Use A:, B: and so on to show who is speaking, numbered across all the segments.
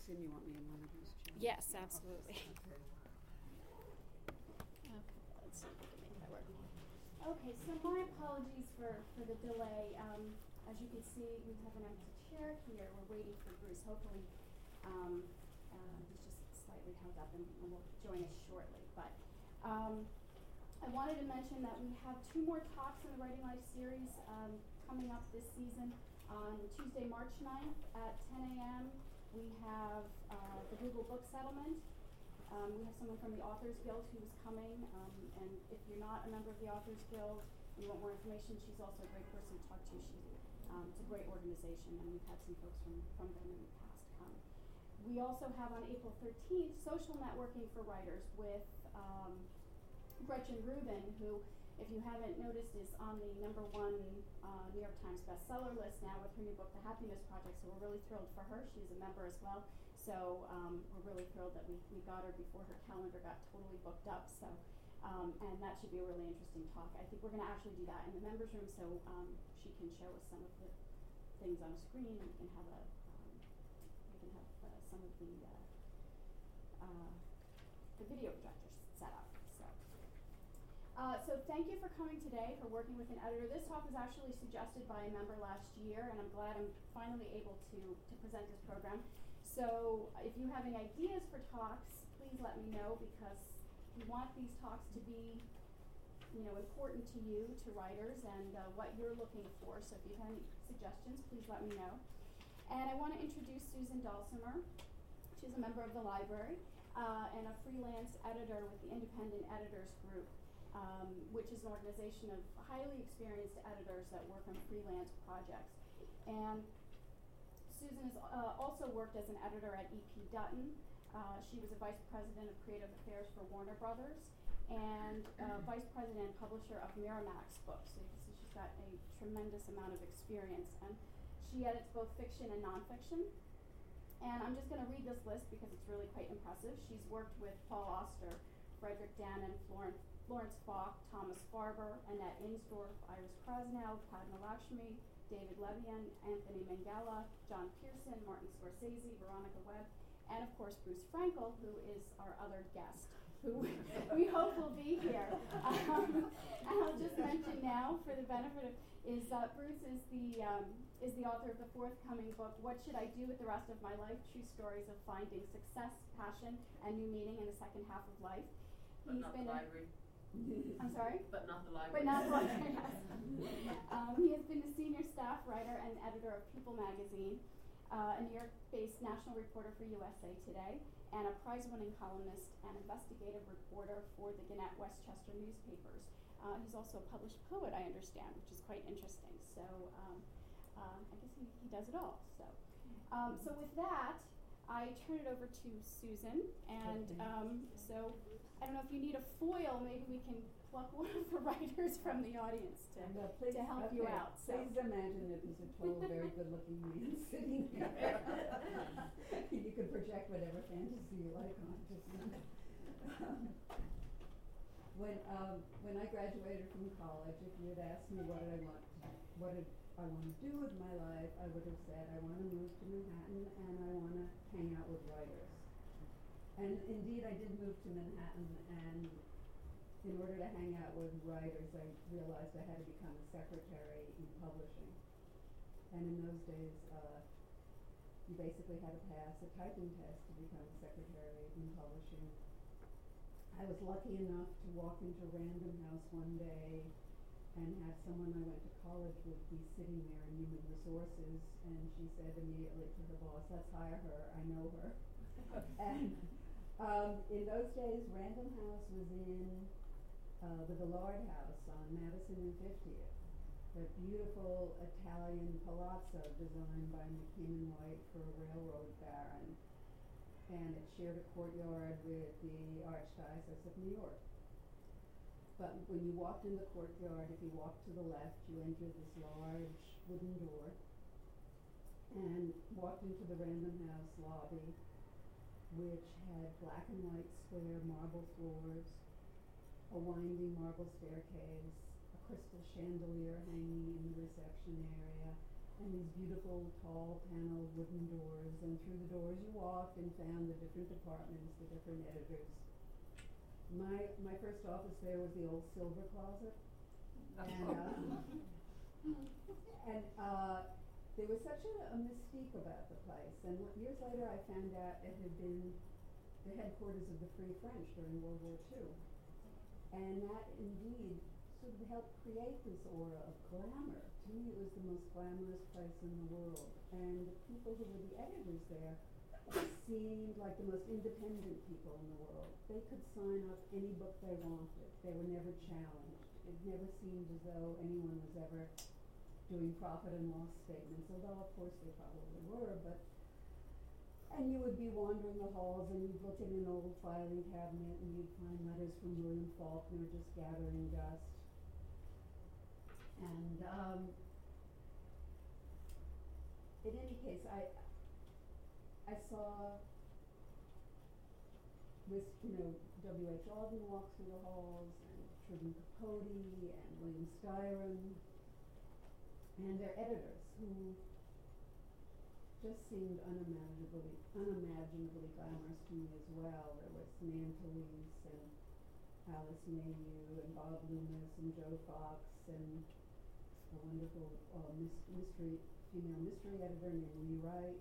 A: assume you want me in one of these chairs.
B: Yes, absolutely.
A: Okay.
B: Okay, let's see if we can make that work.
C: Okay, so my apologies for the delay. As you can see, we have an empty chair here. We're waiting for Bruce. Hopefully, he's just slightly held up and will join us shortly. But I wanted to mention that we have 2 more talks in the Writing Life series coming up this season. On Tuesday, March 9th at 10 a.m., we have the Google Book Settlement. We have someone from the Authors Guild who's coming, and if you're not a member of the Authors Guild and you want more information, she's also a great person to talk to. It's a great organization, and we've had some folks from them in the past come. We also have on April 13th social networking for writers with Gretchen Rubin, who, if you haven't noticed, is on the #1 New York Times bestseller list now with her new book, The Happiness Project. So we're really thrilled for her. She's a member as well. So we're really thrilled that we got her before her calendar got totally booked up. So and that should be a really interesting talk. I think we're going to actually do that in the members room, so she can show us some of the things on a screen, and we can have some of the video projectors set up. So thank you for coming today, for working with an editor. This talk was actually suggested by a member last year, and I'm glad I'm finally able to present this program. So if you have any ideas for talks, please let me know, because we want these talks to be, important to you, to writers, and what you're looking for. So if you have any suggestions, please let me know. And I want to introduce Susan Dulcimer. She's a member of the library and a freelance editor with the Independent Editors Group, which is an organization of highly experienced editors that work on freelance projects. And Susan has also worked as an editor at E.P. Dutton. She was a vice president of creative affairs for Warner Brothers and vice president and publisher of Miramax Books. So you can see she's got a tremendous amount of experience. And she edits both fiction and nonfiction. And I'm just going to read this list because it's really quite impressive. She's worked with Paul Auster, Frederick Dannon, Florence Falk, Thomas Farber, Annette Insdorf, Iris Krasnow, Padma Lakshmi, David Levian, Anthony Minghella, John Pearson, Martin Scorsese, Veronica Webb, and of course Bruce Frankel, who is our other guest, who we hope will be here. And I'll just mention now, for the benefit of, Bruce is the author of the forthcoming book, What Should I Do with the Rest of My Life? True Stories of Finding Success, Passion, and New Meaning in the Second Half of Life.
D: But not the library.
C: I'm sorry?
D: But not the library.
C: But not the library, yes. He has been a senior staff writer and editor of People magazine, a New York-based national reporter for USA Today, and a prize-winning columnist and investigative reporter for the Gannett Westchester newspapers. He's also a published poet, I understand, which is quite interesting. So I guess he does it all. So with that, I turn it over to Susan, and so I don't know if you need a foil. Maybe we can pluck one of the writers from the audience to help you out. So.
A: Please imagine that there's a tall, very good-looking man sitting here. You can project whatever fantasy you like onto him. When I graduated from college, if you had asked me what did I want to do with my life, I would have said I want to move to Manhattan and I want to hang out with writers. And indeed, I did move to Manhattan, and in order to hang out with writers, I realized I had to become a secretary in publishing. And in those days, you basically had to pass a typing test to become a secretary in publishing. I was lucky enough to walk into Random House one day and have someone I went to college with be sitting there in human resources, and she said immediately to her boss, "Let's hire her, I know her." And in those days, Random House was in the Villard House on Madison and 50th, the beautiful Italian palazzo designed by McKean & White for a railroad baron, and it shared a courtyard with the Archdiocese of New York. But when you walked in the courtyard, if you walked to the left, you entered this large wooden door and walked into the Random House lobby, which had black and white square marble floors, a winding marble staircase, a crystal chandelier hanging in the reception area, and these beautiful tall paneled wooden doors, and through the doors you walked and found the different departments, the different editors. My first office there was the old silver closet, and there was such a mystique about the place, and years later I found out it had been the headquarters of the Free French during World War II. And that indeed sort of helped create this aura of glamour. To me it was the most glamorous place in the world. And the people who were the editors there seemed like the most independent people in the world. They could sign up any book they wanted. They were never challenged. It never seemed as though anyone was ever doing profit and loss statements, although of course they probably were, but and you would be wandering the halls and you'd look in an old filing cabinet and you'd find letters from William Faulkner just gathering dust. And in any case, I saw this, W.H. Auden walk through the halls, and Truman Capote and William Styron, and their editors who just seemed unimaginably glamorous to me as well. There was Nan Talese and Alice Mayhew and Bob Loomis and Joe Fox and a wonderful female mystery editor named Lee Wright.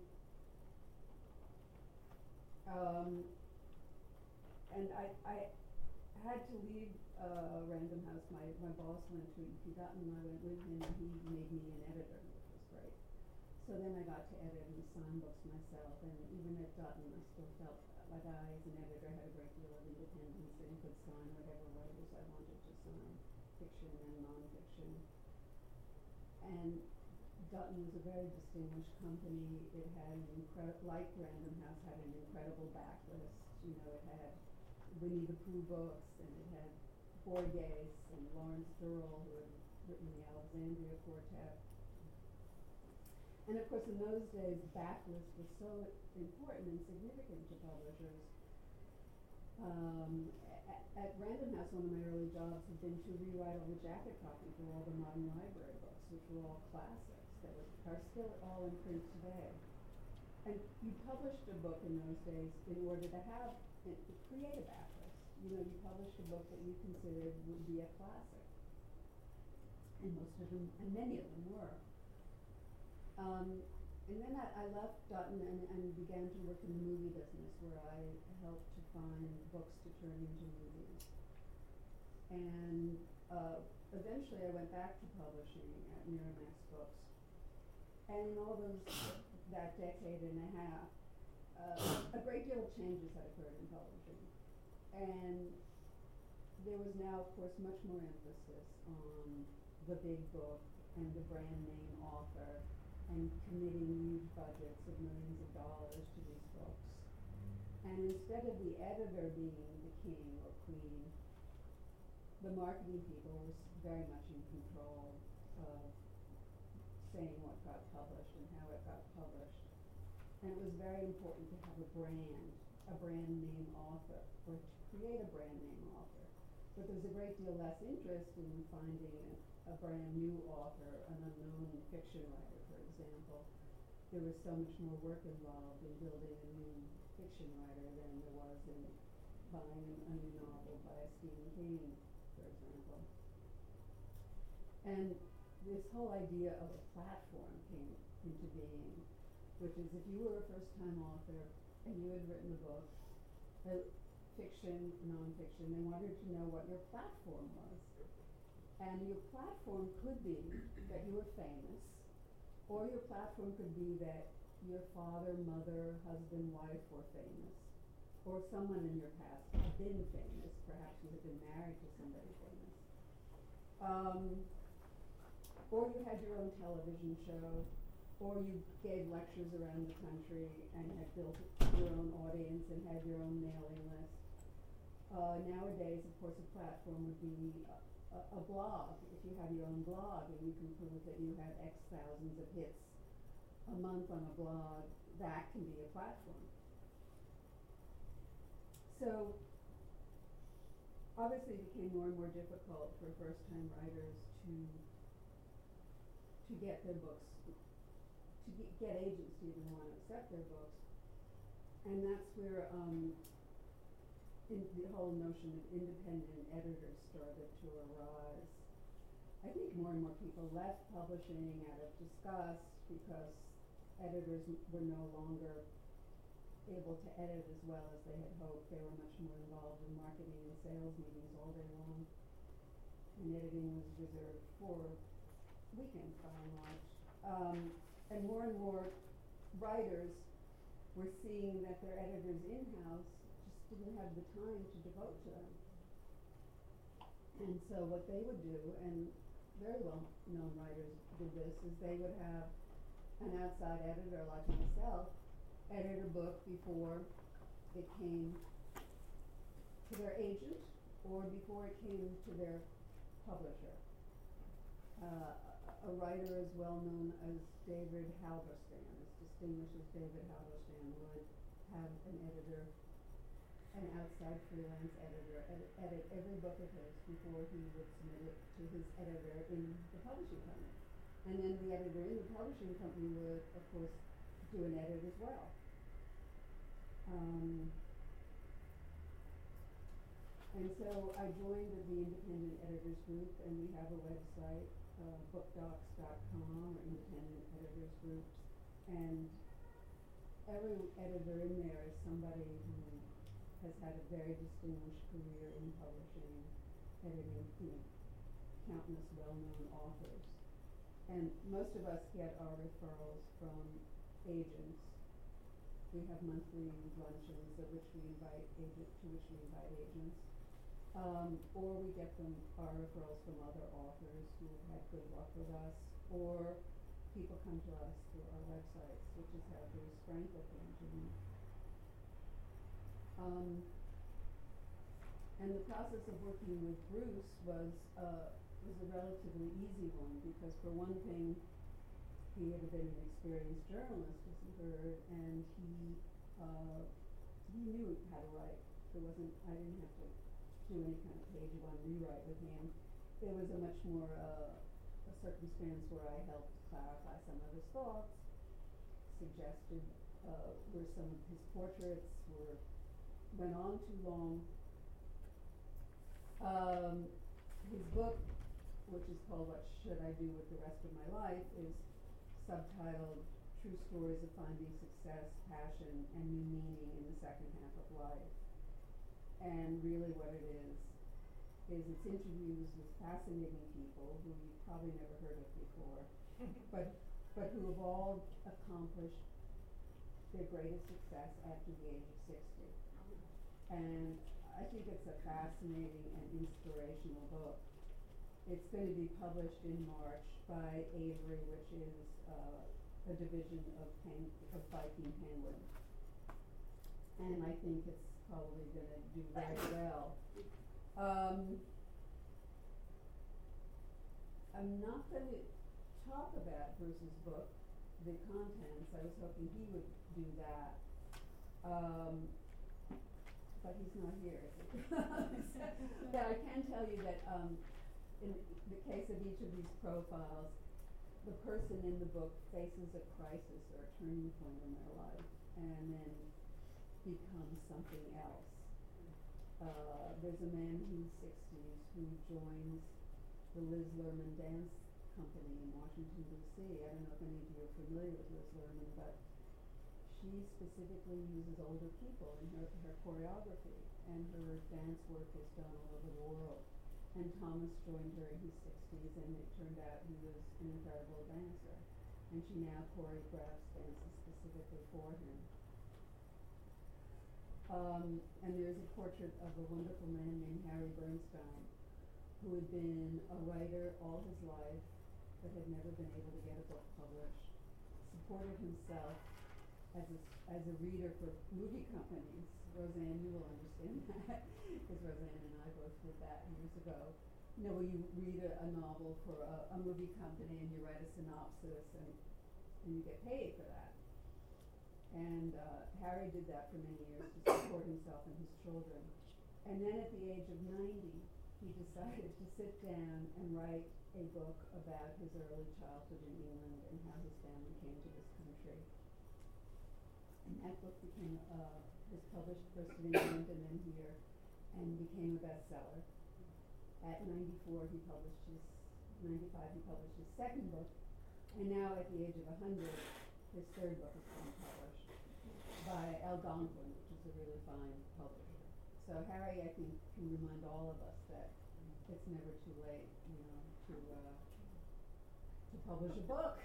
A: And I had to leave Random House. My boss went to E.P. Dutton, and I went with him, and he made me an editor, which was great. So then I got to edit and sign books myself, and even at Dutton I still felt like I, as an editor, had a great deal of independence and could sign whatever writers I wanted to sign, fiction and non-fiction. And Dutton was a very distinguished company. It had an like Random House, had an incredible backlist. It had Winnie the Pooh books, and it had Borges and Lawrence Durrell, who had written the Alexandria Quartet. And of course, in those days, backlist was so important and significant to publishers. At Random House, one of my early jobs had been to rewrite all the jacket copies of all the modern library books, which were all classics that are still all in print today. And you published a book in those days in order to create a backlist. You published a book that you considered would be a classic. And most of them, and many of them were. And then I left Dutton and began to work in the movie business, where I helped to find books to turn into movies. And eventually I went back to publishing at Miramax Books. And in all that decade and a half, a great deal of changes had occurred in publishing. And there was now, of course, much more emphasis on the big book and the brand name author, and committing huge budgets of millions of dollars to these books. And instead of the editor being the king or queen, the marketing people were very much in control of saying what got published and how it got published. And it was very important to have a brand name author, or to create a brand name author. But there was a great deal less interest in finding a brand new author, an unknown fiction writer, for example. There was so much more work involved in building a new fiction writer than there was in buying a new novel by Stephen King, for example. And this whole idea of a platform came into being, which is if you were a first-time author and you had written a book, fiction, non-fiction, they wanted to know what your platform was. And your platform could be that you were famous, or your platform could be that your father, mother, husband, wife were famous, or someone in your past had been famous. Perhaps you had been married to somebody famous. Or you had your own television show, or you gave lectures around the country and had built your own audience and had your own mailing list. Nowadays, of course, a platform would be a blog. If you have your own blog and you can prove that you have X thousands of hits a month on a blog, that can be a platform. So obviously it became more and more difficult for first-time writers to get their books get agents to even wanna accept their books. And that's where, the whole notion of independent editors started to arise. I think more and more people left publishing out of disgust because editors were no longer able to edit as well as they had hoped. They were much more involved in marketing and sales meetings all day long, and editing was reserved for weekends by and large. And more writers were seeing that their editors in-house just didn't have the time to devote to them. And so what they would do, and very well known writers did this, is they would have an outside editor like myself edit a book before it came to their agent or before it came to their publisher. A writer as well known as David Halberstam, as distinguished as David Halberstam, would have an editor, an outside freelance editor, edit every book of his before he would submit it to his editor in the publishing company. And then the editor in the publishing company would, of course, do an edit as well. And so I joined the Independent Editors Group, and we have a website, bookdocs.com, or Independent Editors Group, and every editor in there is somebody who has had a very distinguished career in publishing, editing, countless well-known authors. And most of us get our referrals from agents. We have monthly luncheons to which we invite agents. Or we get our referrals from other authors who have had good luck with us, or people come to us through our websites, which is how Bruce Frankel came to me. And the process of working with Bruce was a relatively easy one, because for one thing, he had been an experienced journalist, as you heard, and he knew how to write. I didn't have to do any kind of page one rewrite with him. It was a much more a circumstance where I helped clarify some of his thoughts, suggested where some of his portraits went on too long. His book, which is called What Should I Do with the Rest of My Life, is subtitled True Stories of Finding Success, Passion, and New Meaning in the Second Half of Life. And really what it is it's interviews with fascinating people who you've probably never heard of before, but who have all accomplished their greatest success after the age of 60. And I think it's a fascinating and inspirational book. It's going to be published in March by Avery, which is a division of Viking Penguin. And I think it's probably going to do very well. I'm not going to talk about Bruce's book, the contents. I was hoping he would do that. But he's not here. But I can tell you that in the case of each of these profiles, the person in the book faces a crisis or a turning point in their life and then becomes something else. There's a man who's 60s who joins the Liz Lerman Dance Company in Washington, D.C. I don't know if any of you are familiar with Liz Lerman, but she specifically uses older people in her choreography, and her dance work is done all over the world. And Thomas joined her in his 60s, and it turned out he was an incredible dancer. And she now choreographs dances specifically for him. And there's a portrait of a wonderful man named Harry Bernstein, who had been a writer all his life, but had never been able to get a book published, supported himself as a reader for movie companies. Roseanne, you will understand that, because Roseanne and I both did that years ago. Where you read a novel for a movie company and you write a synopsis and you get paid for that. And Harry did that for many years to support himself and his children. And then at the age of 90, he decided to sit down and write a book about his early childhood in England and how his family came to this History. And that book was published first in England and then here, and became a bestseller. At 95 he published his second book, and now at the age of 100, his third book is being published by Algonquin, which is a really fine publisher. So Harry, I think, can remind all of us that it's never too late, to publish a book.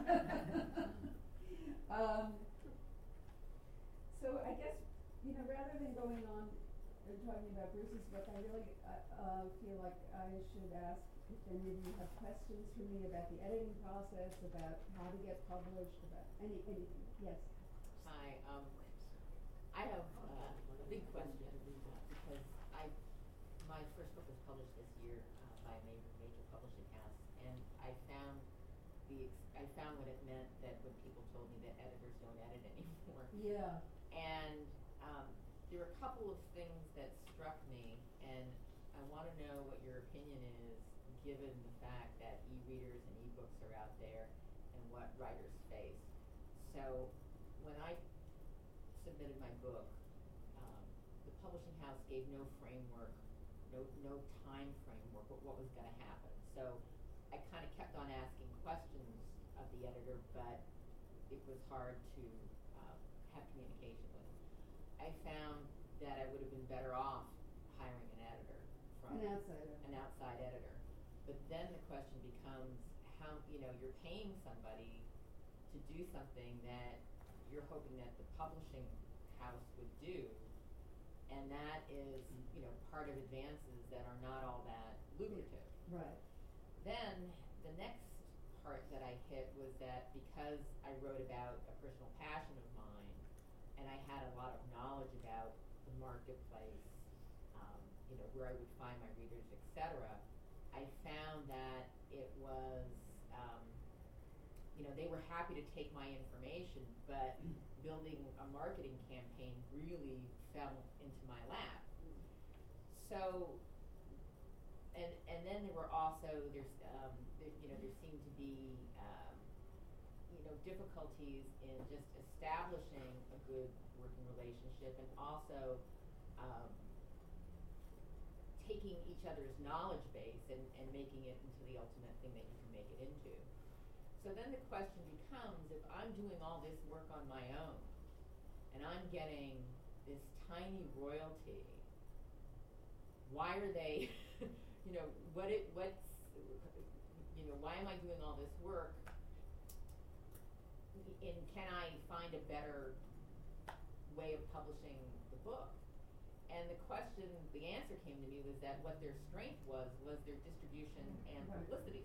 A: So I guess, rather than going on and talking about Bruce's book, I really feel like I should ask if any of you have questions for me about the editing process, about how to get published, about anything. Yes.
D: Hi, I have a big question because my first book was published this year by a major publishing house, and I found what it meant that when people told me that editors don't edit anymore.
A: Yeah.
D: And there were a couple of things that struck me, and I want to know what your opinion is, given the fact that e-readers and e-books are out there and what writers face. So when I submitted my book, the publishing house gave no framework, no time framework of what was going to happen. So I kind of kept on asking questions of the editor, but it was hard to have communication with him. I found that I would have been better off hiring an editor from
A: An outsider.
D: An outside editor. But then the question becomes how, you're paying somebody to do something that you're hoping that the publishing house would do, and that is, part of advances that are not all that lucrative.
A: Right.
D: Then the next part that I hit was that because I wrote about a personal passion of mine, and I had a lot of knowledge about the marketplace, where I would find my readers, etc., I found that it was, they were happy to take my information, but building a marketing campaign really fell into my lap. So, and then there were also, there seemed to be, difficulties in just establishing a good working relationship, and also taking each other's knowledge base and making it into the ultimate thing that you can make it into. So then the question becomes, if I'm doing all this work on my own, and I'm getting this tiny royalty, why are they, why am I doing all this work? And can I find a better way of publishing the book? And the answer came to me was that what their strength was their distribution and publicity.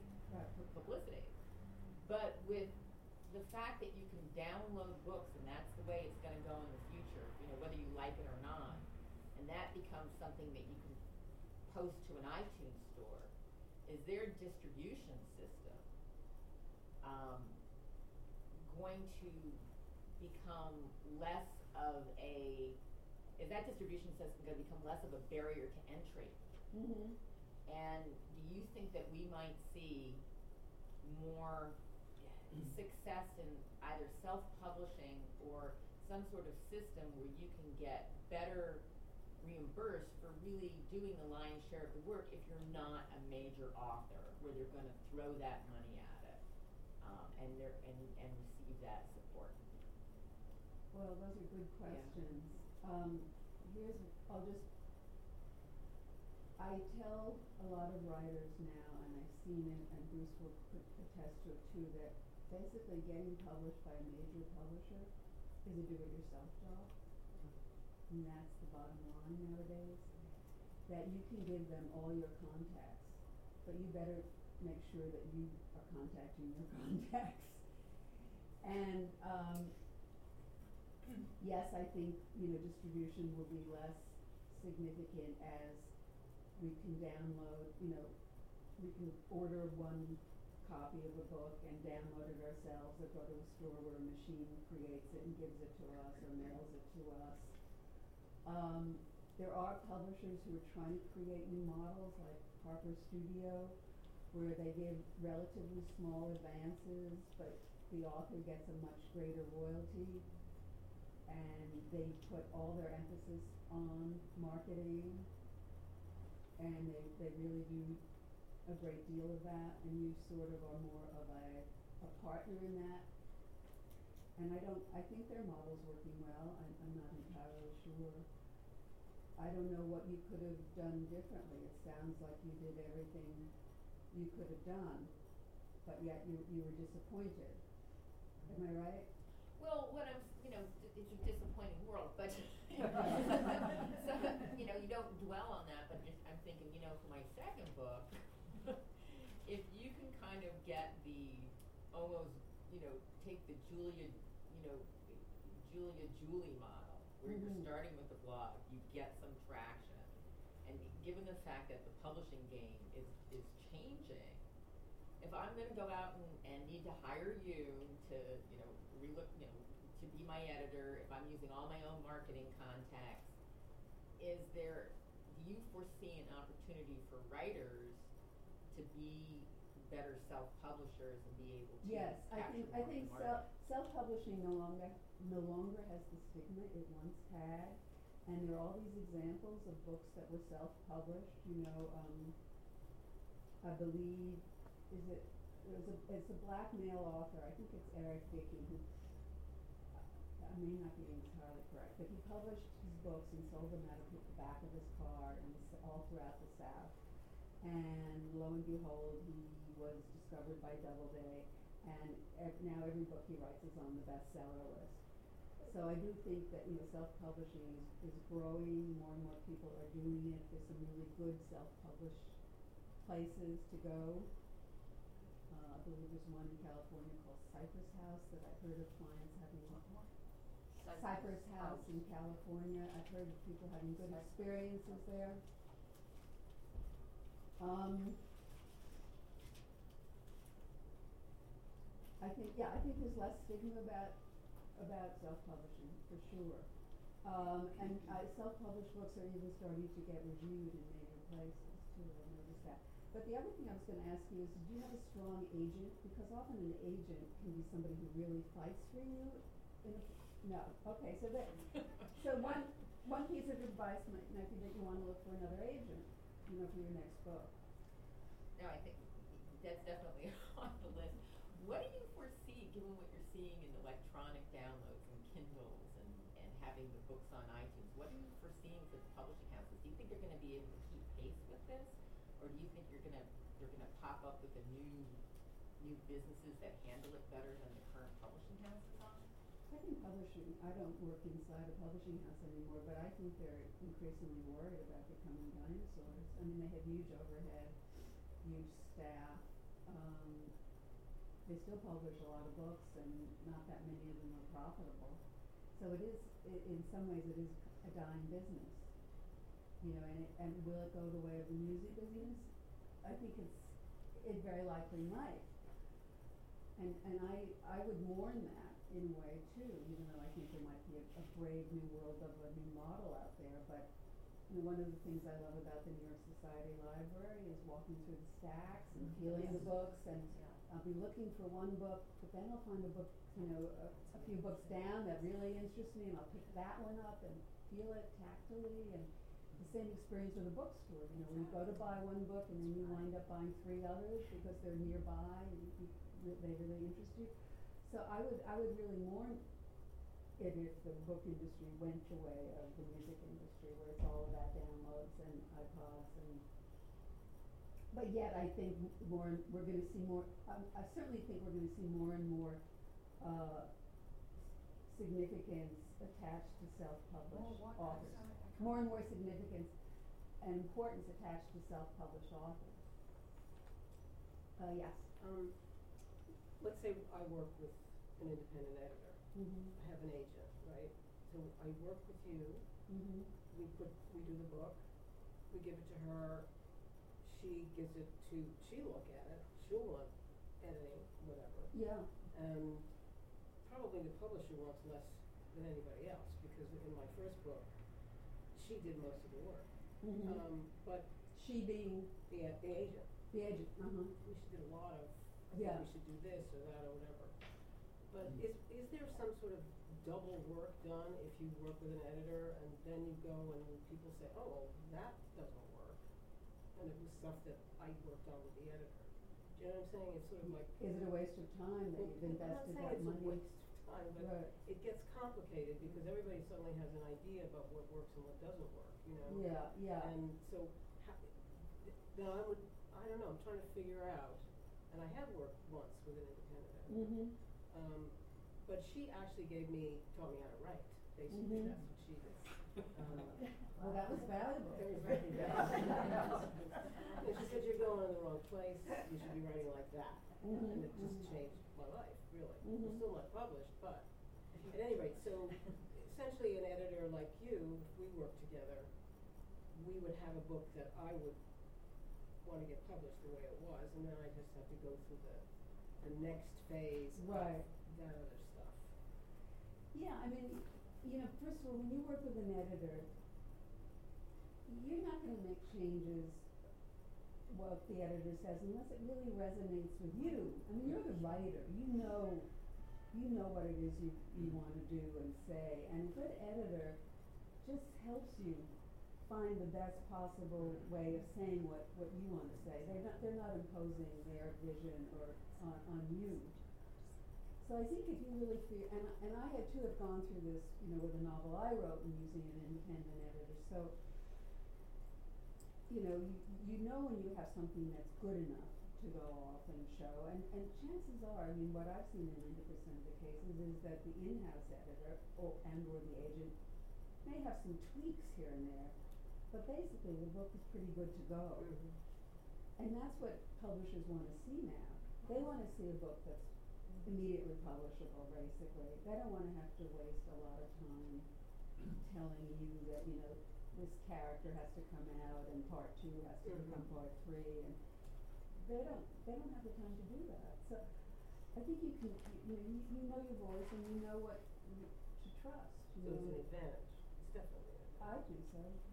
D: But with the fact that you can download books, and that's the way it's going to go in the future, whether you like it or not, and that becomes something that you can post to an iTunes store, is their distribution system going to become less of is that distribution system going to become less of a barrier to entry?
A: Mm-hmm.
D: And do you think that we might see more success in either self-publishing or some sort of system where you can get better reimbursed for really doing the lion's share of the work if you're not a major author, where they're going to throw that money at it and receive that support?
A: Well, those are good questions.
D: Yeah.
A: I tell a lot of writers now, and I've seen it, and Bruce will attest to it too, that basically getting published by a major publisher is a do-it-yourself job. And that's the bottom line nowadays. That you can give them all your contacts, but you better make sure that you are contacting your contacts. And yes, I think distribution will be less significant as we can download. We can order one copy of a book and download it ourselves, or go to a store where a machine creates it and gives it to us or mails it to us. There are publishers who are trying to create new models, like Harper Studio, where they give relatively small advances, but the author gets a much greater royalty, and they put all their emphasis on marketing, and they really do a great deal of that, and you sort of are more of a partner in that. And I think their model's working well. I'm not entirely sure. I don't know what you could have done differently. It sounds like you did everything you could have done, but yet you were disappointed. Am I right?
D: Well, what I'm, it's a disappointing world, but, so, you don't dwell on that, but just, I'm thinking, for my second book, if you can kind of get the, almost, take the Julie model, where you're starting with the blog, you get some traction, and given the fact that the publishing game is changing, if I'm gonna go out and need to hire you to, relook, to be my editor, if I'm using all my own marketing contacts, do you foresee an opportunity for writers to be better self-publishers and be able to
A: Yes,
D: capture
A: I
D: more
A: think
D: of the market?
A: self-publishing no longer has the stigma it once had, and there are all these examples of books that were self-published. I believe it's a black male author. I think it's Eric Dickey, who I may not be entirely correct, but he published his books and sold them out of the back of his car and all throughout the South. And lo and behold, he was discovered by Doubleday, and now every book he writes is on the bestseller list. So I do think that self-publishing is growing. More and more people are doing it. There's some really good self-published places to go. I believe there's one in California called Cypress House that I've heard of clients having. Cypress House in California. I've heard of people having good experiences there. I think there's less stigma about self-publishing for sure. And self-published books are even starting to get reviewed in major places too. I noticed that. But the other thing I was going to ask you is, do you have a strong agent? Because often an agent can be somebody who really fights for you. No. Okay. So one piece of advice might be that you want to look for another agent, for your next book.
D: No, I think that's definitely on the list. What do you foresee, given what you're seeing in electronic downloads and Kindles and having the books on iTunes? What are you foreseeing for the publishing houses? Do you think they're going to be able to keep pace with this, or do you think they're going to pop up with the new businesses that handle it better than the current publishing houses are?
A: I think publishing. I don't work inside a publishing house anymore, but I think they're increasingly worried about becoming dinosaurs. I mean, they have huge overhead, huge staff. They still publish a lot of books, and not that many of them are profitable. So it is, in some ways, it is a dying business. And will it go the way of the music business? I think it very likely might. And I would mourn that in a way too, even though I think there might be a brave new world of a new model out there. But one of the things I love about the New York Society Library is walking through the stacks and feeling the books, and I'll be looking for one book, but then I'll find a book, a few books down that really interest me, and I'll pick that one up and feel it tactily. And the same experience with a bookstore. When you go to buy one book and then you wind up buying 3 others because they're nearby and they really interest you. So I would really mourn it if the book industry went the way of the music industry, where it's all about downloads and iPods but yet I think we're going to see more. I certainly think we're going to see more and more significance attached to self-published authors. More and more significance and importance attached to self-published authors. Yes.
E: Let's say I work with an independent editor.
A: Mm-hmm.
E: I have an agent, right? So I work with you.
A: Mm-hmm.
E: We do the book. We give it to her. She gives it to. She'll look at it. She'll want editing, whatever.
A: Yeah.
E: And probably the publisher wants less than anybody else, because in my first book, she did most of the work.
A: Mm-hmm.
E: But
A: she being
E: the agent.
A: The agent. Uh-huh.
E: She did a lot of. I
A: Yeah.
E: think we should do this or that or whatever. But is there some sort of double work done if you work with an editor and then you go and people say, oh, well, that doesn't work, and it was stuff that I worked on with the editor. Do you know what I'm saying? It's sort of like.
A: Is it a waste of time that you've invested that
E: I'm not saying it's a
A: money?
E: waste of time, but
A: Right.
E: it gets complicated because everybody suddenly has an idea about what works and what doesn't work, you know?
A: Yeah.
E: And so, then I don't know, I'm trying to figure out, and I have worked once with an independent editor. But she actually taught me how to write, basically, that's what she did.
A: Well, that was valuable.
E: Very, very valuable. And she said, you're going in the wrong place, you should be writing like that. And it just changed my life, really. I'm still not published, but at any rate, so essentially an editor like you, if we worked together, we would have a book that I would want to get published the way it was, and then I just have to go through the next phase
A: Right.
E: of that other stuff.
A: Yeah, I mean, first of all, when you work with an editor, you're not gonna make changes what the editor says unless it really resonates with you. I mean, you're the writer, you know what it is you wanna do and say, and a good editor just helps you find the best possible way of saying what you wanna say. They're not imposing their vision or on you. So I think if you really feel, and I had to have gone through this, with a novel I wrote and using an independent editor, so, you know when you have something that's good enough to go off and show, and chances are, I mean, what I've seen in 90% of the cases is that the in-house editor or the agent may have some tweaks here and there, but basically the book is pretty good to go. And that's what publishers wanna see now. They wanna see a book that's immediately publishable, basically. They don't wanna have to waste a lot of time telling you that, this character has to come out and part 2 has to become part 3, and they don't have the time to do that. So I think you can, you know your voice and you know what to trust.
E: So it's an advantage, it's definitely an advantage.
A: I think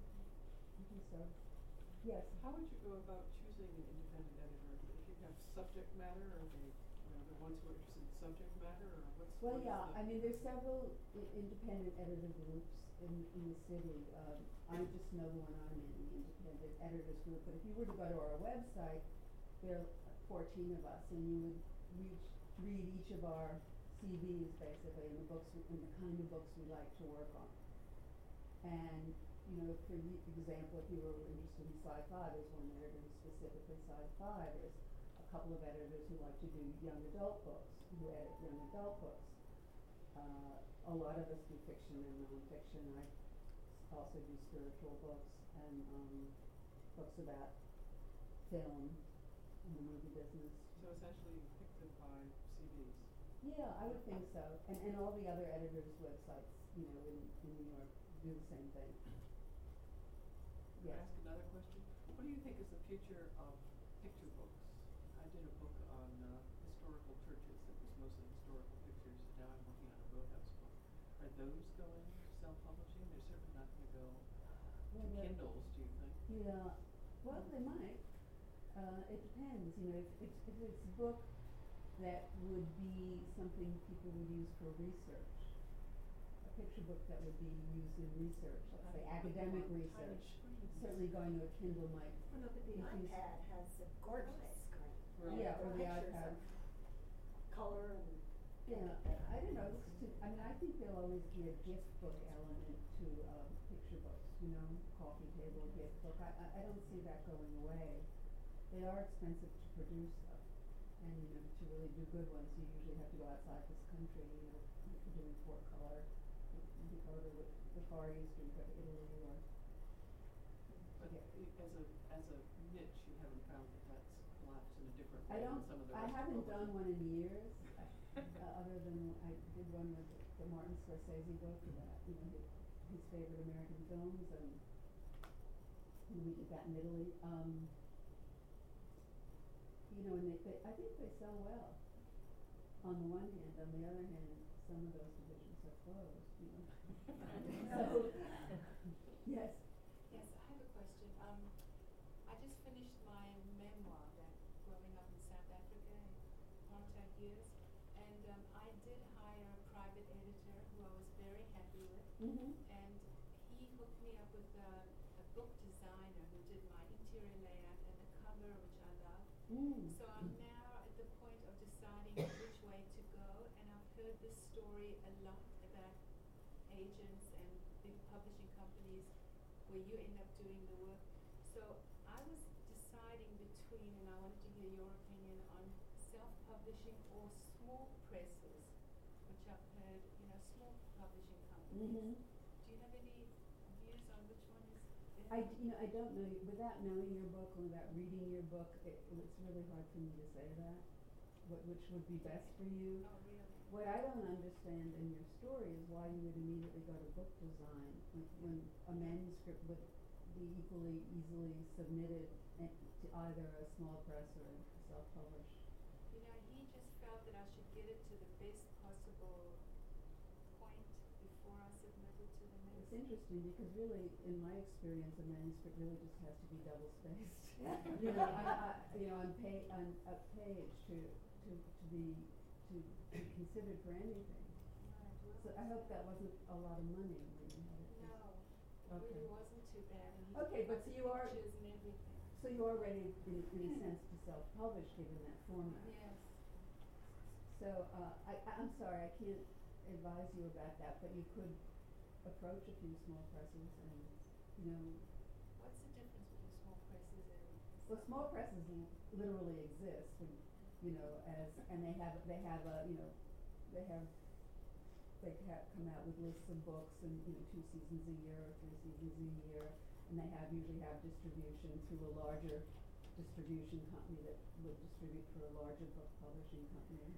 A: so. Yes.
F: How would you go about choosing an independent editor? If you have subject matter, or the ones who are interested in subject matter, or what's
A: Well,
F: what is
A: yeah,
F: the
A: I mean, there's several independent editor groups in the city. I just know the one I'm in, the independent editors group, but if you were to go to our website, there are 14 of us, and you would read each of our CVs, basically, and the kind of books we like to work on. And, for example, if you were interested in sci-fi, there's one editor who's specifically sci-fi. There's a couple of editors who like to do young adult books, who edit young adult books. A lot of us do fiction and nonfiction. I also do spiritual books and books about film and the movie business.
F: So essentially you pick them by CVs.
A: Yeah, I would think so. And all the other editors' websites, in New York do the same thing.
F: Can I
A: Yes.
F: ask another question? What do you think is the future of picture books? I did a book on historical churches that was mostly historical pictures, and now I'm working on a Boathouse book. Are those going to self-publishing? They're certainly not going to go to Kindles, do you think?
A: Yeah, well, they might. It depends, if it's a book that would be something people would use for research, a picture book that would be used in research, let's say academic research, certainly going to a Kindle might.
G: Well, no, but the
A: if you
G: iPad has a gorgeous screen.
F: Right.
A: Yeah, or the
G: Pictures
A: iPad.
G: of color and.
A: Yeah, I don't know, I think there'll always be a gift book element to picture books, coffee table gift book. I don't see that going away. They are expensive to produce though, and to really do good ones, you usually have to go outside this country, if you're doing 4-color, you go to the Far East or you go to Italy or.
F: But as a niche, you haven't found that that's collapsed in a different
A: I
F: way
A: don't,
F: than some of the
A: I
F: rest
A: haven't
F: of
A: done
F: publishing?
A: one in years, other than I did one with the Martin Scorsese book about, his favorite American films, and we did that in Italy. And I think they sell well, on the one hand. On the other hand, some of those divisions are closed, So, yes.
H: Yes, I have a question. I just finished my memoir, that growing up in South Africa in apartheid years, and I did hire a private editor who I was very happy with,
A: Mm-hmm.
H: and he hooked me up with a book designer who did my interior layout and the cover, which I love. So I'm now at the point of deciding which way to go, and I've heard this story a lot about agents and big publishing companies where you end up doing the work. So I was deciding between, and I wanted to hear your opinion on self-publishing or small presses, which I've heard, small publishing companies. Do you have any views on which one is better?
A: I don't know, without knowing your book and without reading your book, it's really hard for me to say that, which would be best for you.
H: Oh, really?
A: What I don't understand in your story is why you would immediately go to book design when a manuscript would be easily submitted to either a small press or self-publish.
H: He just felt that I should get it to the best possible point before I submit it to the next.
A: It's interesting because really, in my experience, a manuscript really just has to be double-spaced. on a page to be considered for anything.
H: Right, well,
A: So I hope that wasn't a lot of money when you had it.
H: No, it
A: Okay.
H: really wasn't too bad, and he
A: Okay,
H: took
A: but
H: out
A: so
H: the
A: you are-
H: pictures and everything.
A: So you are ready, in a sense, to self-publish given that format.
H: Yes.
A: So I'm sorry, I can't advise you about that, but you could approach a few small presses and,
H: What's the difference between small presses and?
A: well, small presses literally exist, and, and they come out with lists of books and, 2 seasons a year or 3 seasons a year, and they usually have distribution through a larger distribution company that would distribute for a larger book publishing company.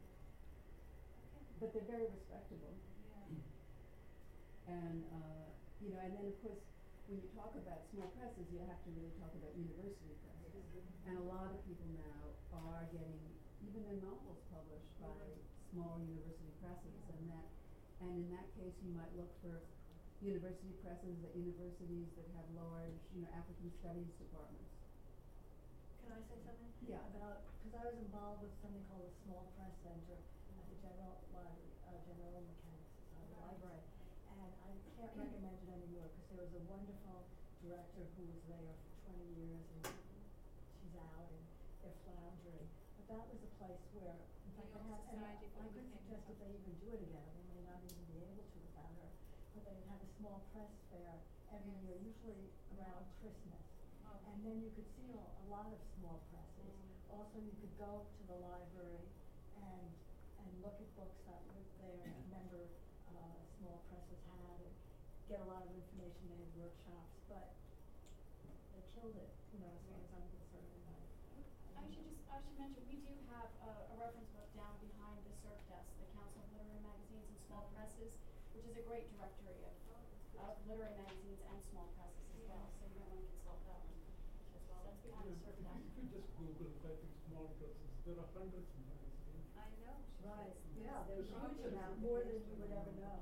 A: But they're very respectable.
H: Yeah.
A: And, and then of course, when you talk about small presses, you have to really talk about university presses. And a lot of people now are getting even their novels published by small university presses, and in that case, you might look for university presses at universities that have large, African studies departments.
G: Can I say something?
A: Yeah.
G: Because I was involved with something called the Small Press Center at the General Library, General Mechanics Library, and I can't recommend it anymore because there was a wonderful director who was there for 20 years, and she's out and they're floundering. But that was a place where, in fact,
H: New York Society for
G: I could
H: Independent
G: suggest that they even do it again. They may not even be able to without her, but they have a small press fair every
H: Yes.
G: year, usually around Christmas.
H: Oh.
G: And then you could see a lot of small presses. Also, you could go to the library and look at books that their member small presses had and get a lot of information. They had workshops, but they killed it, as far as I'm concerned.
C: I should mention, we do have a reference book down behind the CERC desk, the Council of Literary Magazines and Small Presses, which is a great directory of literary magazines and small presses as well, so you might want to consult that one as well. That's behind the CERC desk.
I: If you just Google typing small presses, there are hundreds of magazines.
H: I know.
G: Right,
H: It's-
G: yeah, there's a huge
I: Yes.
G: amount, more than you would ever know.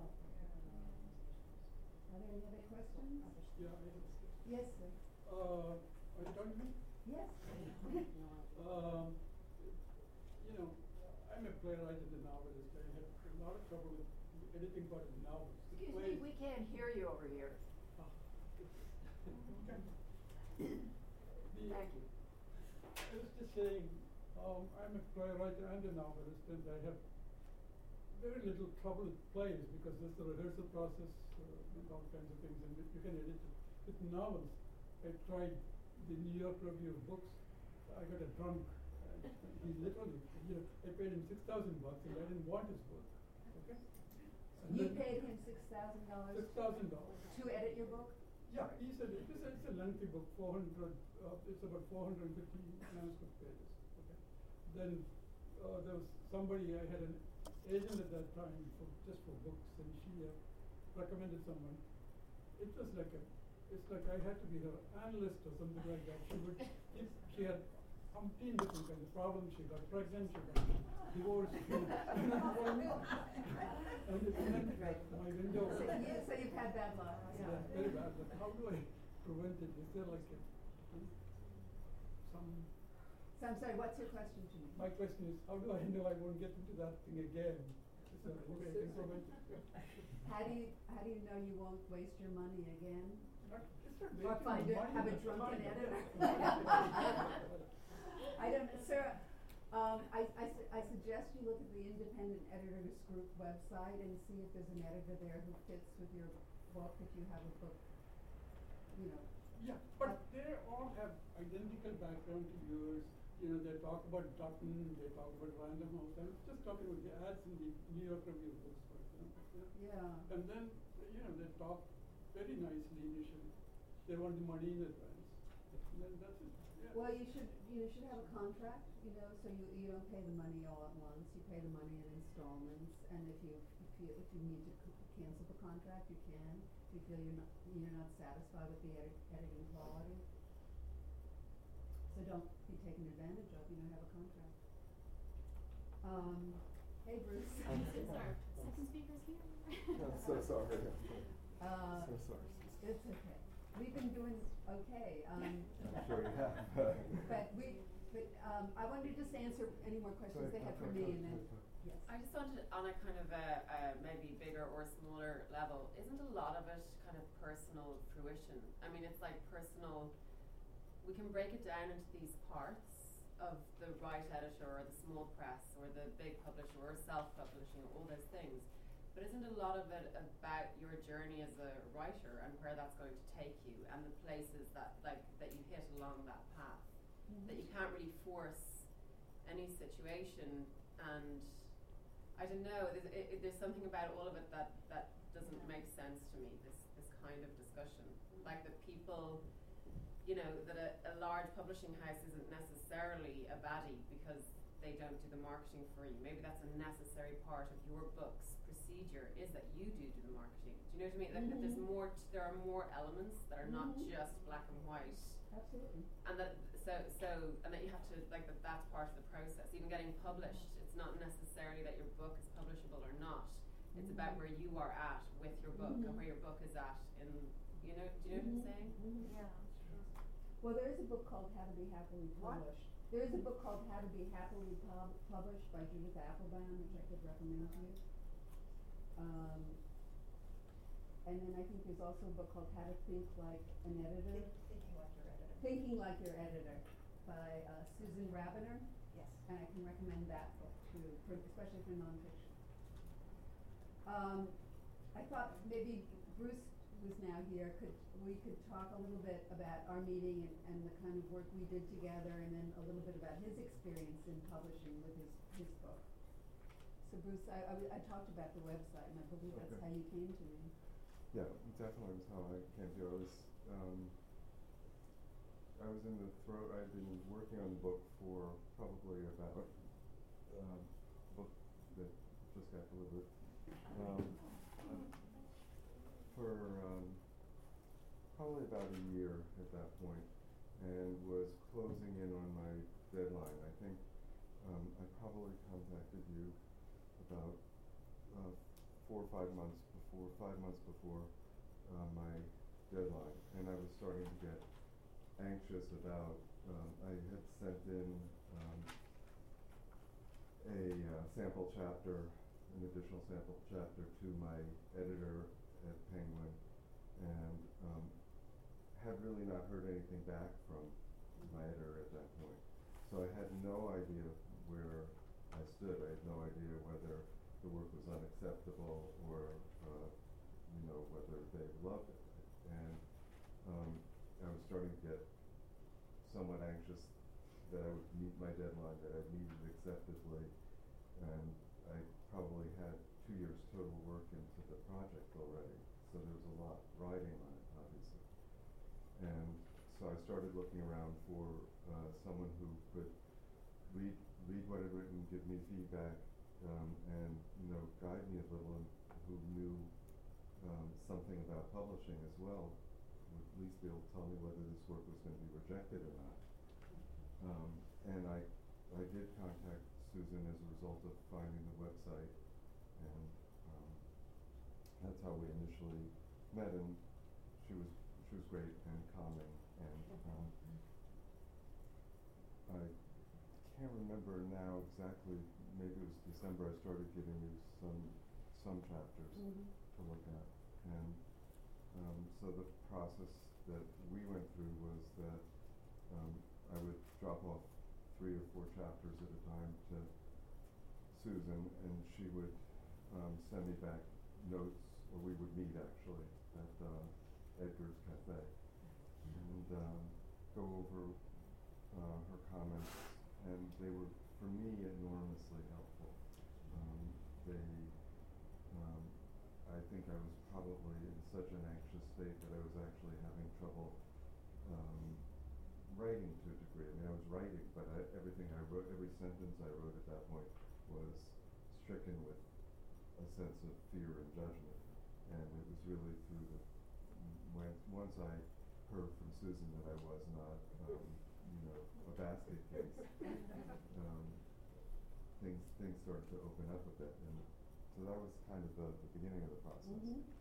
A: Are there any other questions?
I: Yeah, I understand.
A: Yes, sir.
I: Are you talking to me?
A: Yes.
I: I'm a playwright and a novelist. I had a lot of trouble with anything but novels.
D: Excuse me, we can't hear you over here. Thank you.
I: I was just saying, I'm a playwright and a novelist, and I have very little trouble with plays because there's the rehearsal process and all kinds of things, and you can edit it. With novels, I tried the New York Review of Books. I got a drunk. He literally, I paid him $6,000 and I didn't want his book. Okay? And
A: You
I: then
A: paid him $6,000
I: $6,000.
A: to edit your book?
I: Yeah, he said it's a lengthy book, it's about 450 manuscript pages. Okay. Then there was somebody, I had an agent at that time just for books, and she recommended someone. It's like I had to be her analyst or something like that. She had umpteen different kinds of problems. She got pregnant, she got divorced. And it went my window.
A: So you've had bad luck.
I: Yeah, very bad. But how do I prevent it? Is there like some?
A: So So I'm sorry, what's your question to me?
I: My question is, how do I know I won't get into that thing again? So anyway, I can comment.
A: How do you know you won't waste your money again?
I: It's not
A: Or
I: wasting
A: have a
I: money,
A: drunken
I: that's
A: editor?
I: fine.
A: I don't, Sarah, I suggest you look at the Independent Editors Group website and see if there's an editor there who fits with your book, if you have a book, you know.
I: Yeah, but they all have identical background to yours. You know, they talk about Dutton, they talk about Random House. I'm just talking about the ads in the New York Review books, for example.
A: Yeah.
I: And then, you know, they talk very nicely initially. They want the money in advance. And then that's it. Yeah.
A: Well, you should have a contract, you know, so you don't pay the money all at once. You pay the money in installments, and if you need to cancel the contract, you can. If you feel you're not satisfied with the editing quality. So don't be taken advantage of, you know, have a contract. Hey Bruce.
C: This is our second speaker's here.
J: I'm so sorry.
A: So
J: sorry.
A: It's okay. We've been doing okay.
J: I'm sure you have.
A: But I wanted to just answer any more questions they had for me, and then yes.
D: I just wanted, on a kind of a maybe bigger or smaller level, isn't a lot of it kind of personal fruition? I mean, it's like personal, we can break it down into these parts of the right editor or the small press or the big publisher or self-publishing, all those things. But isn't a lot of it about your journey as a writer and where that's going to take you and the places that you hit along that path? Mm-hmm. That you can't really force any situation, and I don't know, there's something about all of it that doesn't make sense to me, this kind of discussion. Like that people, you know, that a large publishing house isn't necessarily a baddie because they don't do the marketing for you. Maybe that's a necessary part of your book's procedure, is that you do the marketing. Do you know what I mean? Like that there's more, there are more elements that are not just black and white.
A: Absolutely.
D: And that and that you have to, like, that's part of the process. Even getting published, it's not necessarily that your book is publishable or not. It's about where you are at with your book and where your book is at in, you know, do you know what I'm saying?
G: Yeah.
A: Well, there is a book called How to Be Happily Published. There is a book called How to Be Happily Published by Judith Applebaum, which I could recommend to you. And then I think there's also a book called How to Think Like an Editor. Thinking Like Your Editor by Susan Rabiner.
G: Yes.
A: And I can recommend that book too, especially for nonfiction. I thought maybe Bruce, who's now here, we could talk a little bit about our meeting and the kind of work we did together, and then a little bit about his experience in publishing with his book. So Bruce, I talked about the website, and I believe that's how you came to me.
J: Yeah, definitely was how I came to. I was in the throat. I'd been working on the book for probably about book that just got delivered for probably about a year at that point, and was closing in on my deadline. I think I probably contacted you about 4 or 5 months before my deadline, and I was starting to get anxious about, I had sent in a sample chapter, an additional sample chapter to my editor at Penguin, and had really not heard anything back from my editor at that point. So I had no idea where I stood. I had no idea whether the work was unacceptable or whether they loved it. And I was starting to get somewhat anxious that I would meet my deadline, that I'd meet it acceptably, and I probably had 2 years total work into the project already, so there was a lot riding on it, obviously. And so I started looking around for someone who could read what I'd written, give me feedback, and guide me a little, and who knew something about publishing as well, would at least be able to tell me whether this work was going to be rejected or not. And I did contact Susan as a result of finding the website, and that's how we initially met. And she was great and calming, and I can't remember now exactly, maybe it was December, I started giving you some chapters to look at. And so the process that we went through was that I would drop off 3 or 4 chapters at a time to Susan, and she would send me back notes, or we would meet actually at Edgar's Cafe and go over her comments, and they were, for me, enormously helpful. I think I was probably in such an anxious state that I was actually having trouble writing to a degree. I mean, I was writing, but everything I wrote, every sentence I wrote at that point was stricken with a sense of fear and judgment. And it was really through once I heard from Susan that I was not, a basket case, things started to open up a bit. And so that was kind of the beginning of the process.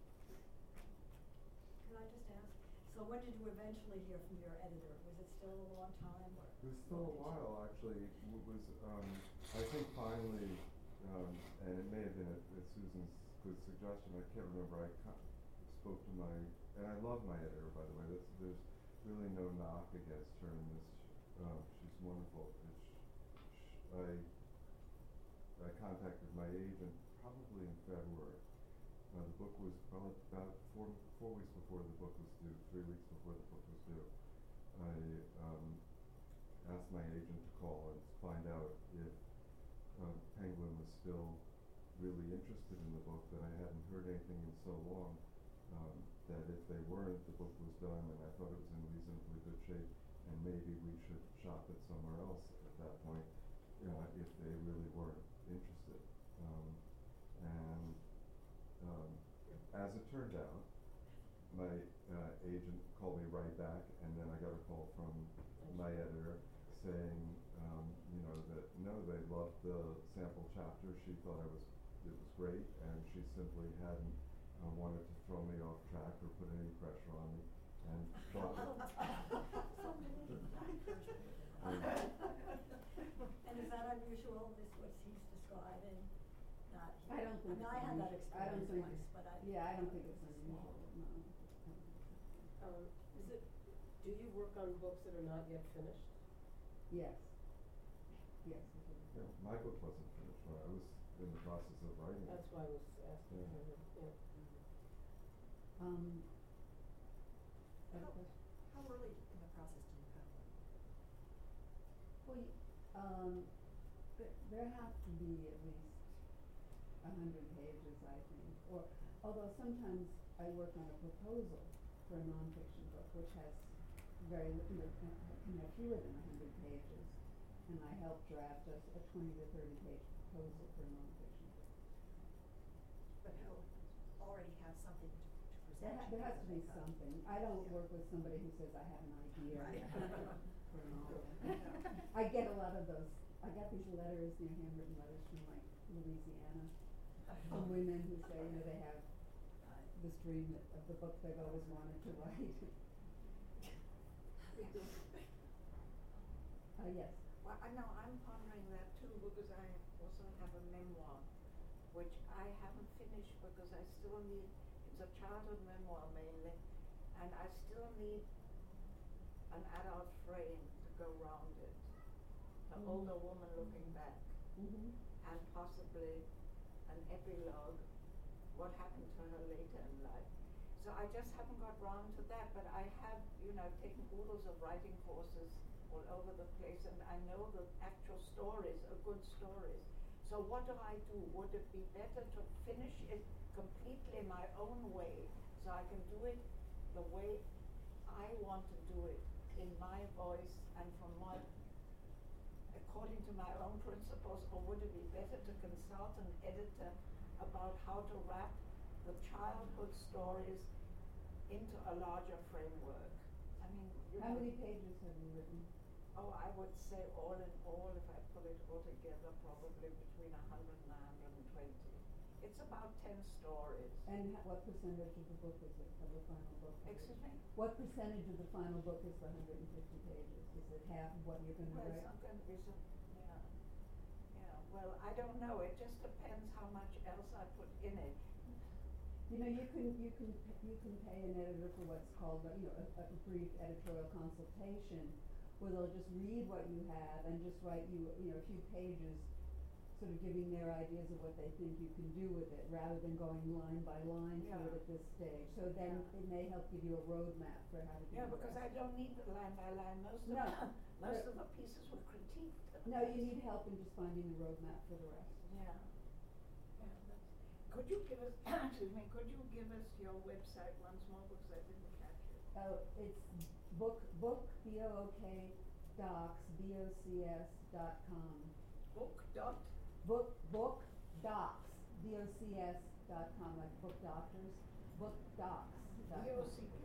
G: Can I just ask, so when did you eventually hear from your editor? Was it still a long time, or?
J: It was still a while, actually. It was, I think finally, and it may have been at Susan's good suggestion, I can't remember, spoke to and I love my editor, by the way. There's really no knock against her in this. She's wonderful. I contacted my agent probably in February. The book was about 4 weeks before the book was due, 3 weeks before the book was due. I asked my agent to call and find out if Penguin was still really interested in the book, that I hadn't heard anything in so long, that if they weren't, the book was done, and I thought it was in reasonably good shape, and maybe we should shop it somewhere else at that point, if they really weren't interested. As it turned out, my agent called me right back, and then I got a call from my editor saying, that no, they loved the sample chapter. She thought it was great, and she simply hadn't wanted to throw me off track or put any pressure on me, and thought that.
G: And is that unusual, what he's describing?
A: I don't think
G: I had that experience once, but
A: yeah, I don't think it's unusual, no.
E: Do you work on books that are not yet finished?
A: Yes. Yes, it is.
J: Yeah, my book wasn't finished when I was in the process of writing it.
E: That's why I was asking.
A: Other question?
B: How early in the process do you come?
A: Well, there have to be at least 100 pages, I think. Or, although sometimes I work on a proposal for a nonfiction book, which has can have fewer than 100 pages, and I help draft a 20 to 30 page proposal for a nonfiction book.
B: But he'll already have something to present.
A: There has to be something. I don't work with somebody who says I have an idea for a novel. I get a lot of those. I got these letters, handwritten letters from like Louisiana, from women who say, they have this dream of the book they've always wanted to write. Yes.
K: Well, I know I'm pondering that too, because I also have a memoir, which I haven't finished because I still need, it's a childhood memoir mainly, and I still need an adult frame to go around it. The older woman looking back, and possibly an epilogue, what happened to her later in life. So I just haven't got round to that, but I have, taken oodles of writing courses all over the place, and I know the actual stories are good stories. So what do I do? Would it be better to finish it completely my own way, so I can do it the way I want to do it, in my voice and according to my own principles, or would it be better to consult an editor about how to wrap the childhood stories into a larger framework? I mean,
A: how many pages have you written?
K: Oh, I would say all in all, if I put it all together, probably between 100 and 120. It's about 10 stories.
A: And what percentage of the book is it, of the final book?
K: Excuse me?
A: What percentage of the final book is the 150 pages? Is it half of what you're going to write?
K: It's not going to be so, Well, I don't know, it just depends how much else I put in it.
A: You know, you can pay an editor for what's called, a brief editorial consultation, where they'll just read what you have and just write you, a few pages, sort of giving their ideas of what they think you can do with it, rather than going line by line through it at this stage. So then it may help give you a roadmap for how to do
K: Yeah,
A: the
K: because I
A: rest.
K: don't need the line by line, most of
A: No.
K: most of the pieces were critiqued.
A: No, you need help in just finding the roadmap for the rest.
K: Yeah. Yeah, could you give us, excuse me, could you give us your website once more, because I didn't catch it?
A: Oh, it's book, B-O-O-K, docs, B-O-C-S.com.
K: Book dot?
A: Book docs, B-O-C-S.com, like book doctors, book docs.com.
K: B-O-C-K.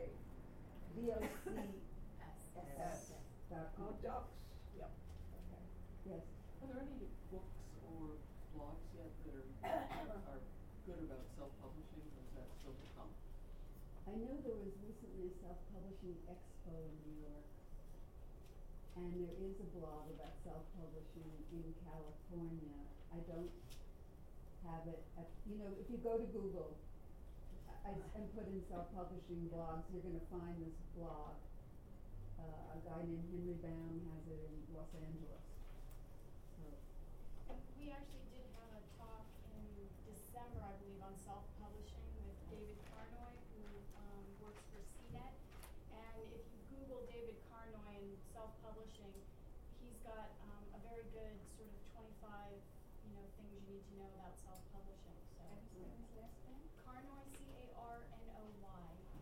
A: B-O-C-S.com.
K: Oh, docs, yep.
A: Okay, yes.
F: Are there any books or blogs yet that are good about self-publishing, or is that still to come?
A: I know there was recently a self-publishing expo in New York, and there is a blog about self-publishing in California. I don't have it at, if you go to Google and put in self-publishing blogs, you're gonna find this blog. A guy named Henry Baum has it in Los Angeles. So,
C: We actually did have a talk in December, I believe, on self-publishing with David Carnoy, who works for CNET. And if you Google David Carnoy and self-publishing, he's got a very good sort of 25, things you need to know about self-publishing. So
B: And his name is last name?
C: Carnoy, C-A-R-N-O-Y.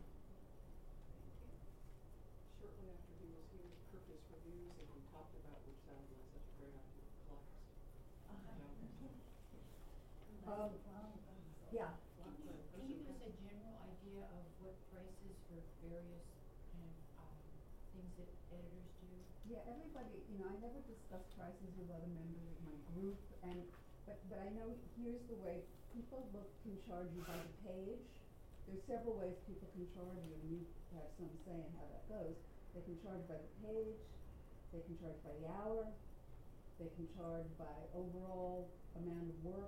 F: Shortly after he was here, Kirkus Reviews, and we talked about, which sounded like such a great idea, Collapsed.
A: yeah.
L: Can you give us a general idea of what prices for various kind of things that editors do?
A: Yeah, everybody, I never discuss prices with other members of my group, but I know here's the way people can charge you by the page. There's several ways people can charge you, and you have some say in how that goes. They can charge by the page, they can charge by the hour, they can charge by overall amount of work.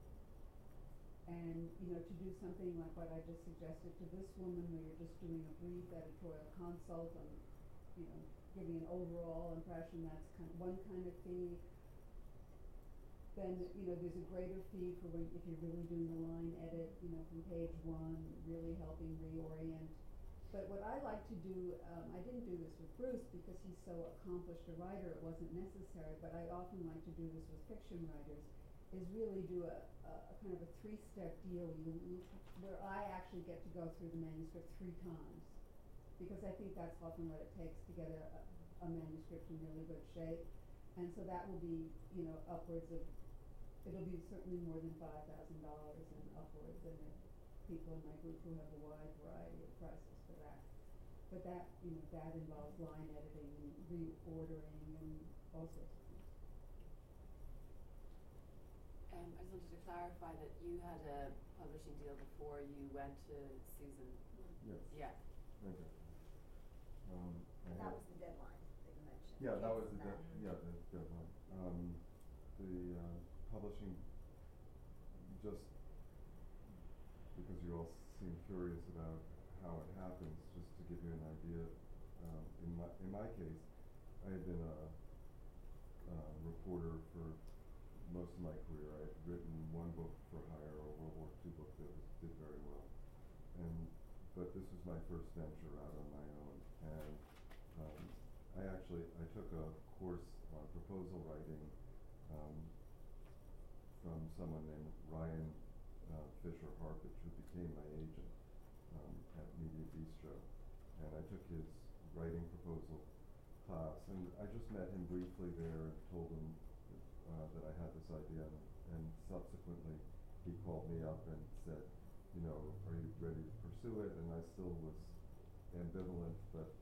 A: And, to do something like what I just suggested to this woman, where you're just doing a brief editorial consult on, giving an overall impression, that's one kind of fee. Then, there's a greater fee for if you're really doing the line edit, from page one, really helping reorient. But what I like to do, I didn't do this with Bruce because he's so accomplished a writer, it wasn't necessary, but I often like to do this with fiction writers, is really do a kind of a 3-step deal where I actually get to go through the manuscript 3 times. Because I think that's often what it takes to get a manuscript in really good shape. And so that will be, upwards of, it'll be certainly more than $5,000 and upwards, and there are people in my group who have a wide variety of prices for that. But that, that involves line editing and reordering and all sorts of things.
M: I just wanted to clarify that you had a publishing deal before you went to Susan.
J: Yes.
M: Yeah.
J: Okay.
B: And that was the deadline that you mentioned.
J: Yeah, that was
B: Yes,
J: the deadline. The publishing, just because you all seem curious about how it happens, just to give you an idea, in my case, I had been a reporter for most of my career. I had written one book for hire, a World War II book that did very well, but this was my first venture out on my own, and I took a course on proposal writing from someone named Ryan Fisher Harpich, who became my agent at Media Bistro, and I took his writing proposal class, and I just met him briefly there and told him that I had this idea, and subsequently he called me up and said, are you ready to pursue it? And I still was ambivalent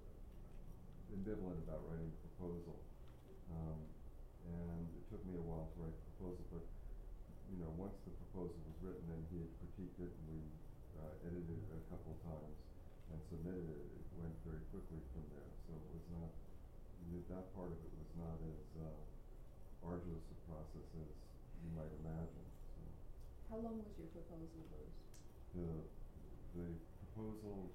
J: about writing the proposal, and it took me a while to write the proposal, but once the proposal was written and he had critiqued it and we edited it a couple of times and submitted it, it went very quickly from there. So it was not, that part of it was not as arduous a process as you might imagine. So
A: How long was your proposal, Bruce?
J: the proposal,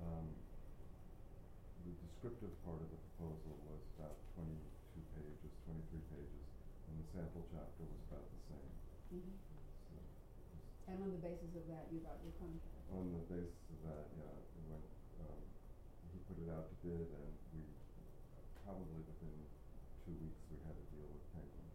J: the descriptive part of the proposal was about 22 pages, 23 pages, and the sample chapter was about the same.
A: Mm-hmm.
J: So it was
A: And on the basis of that, you got your contract?
J: on the basis of that, yeah, it went, he put it out to bid, and we, probably within 2 weeks, we had a deal with Penguin.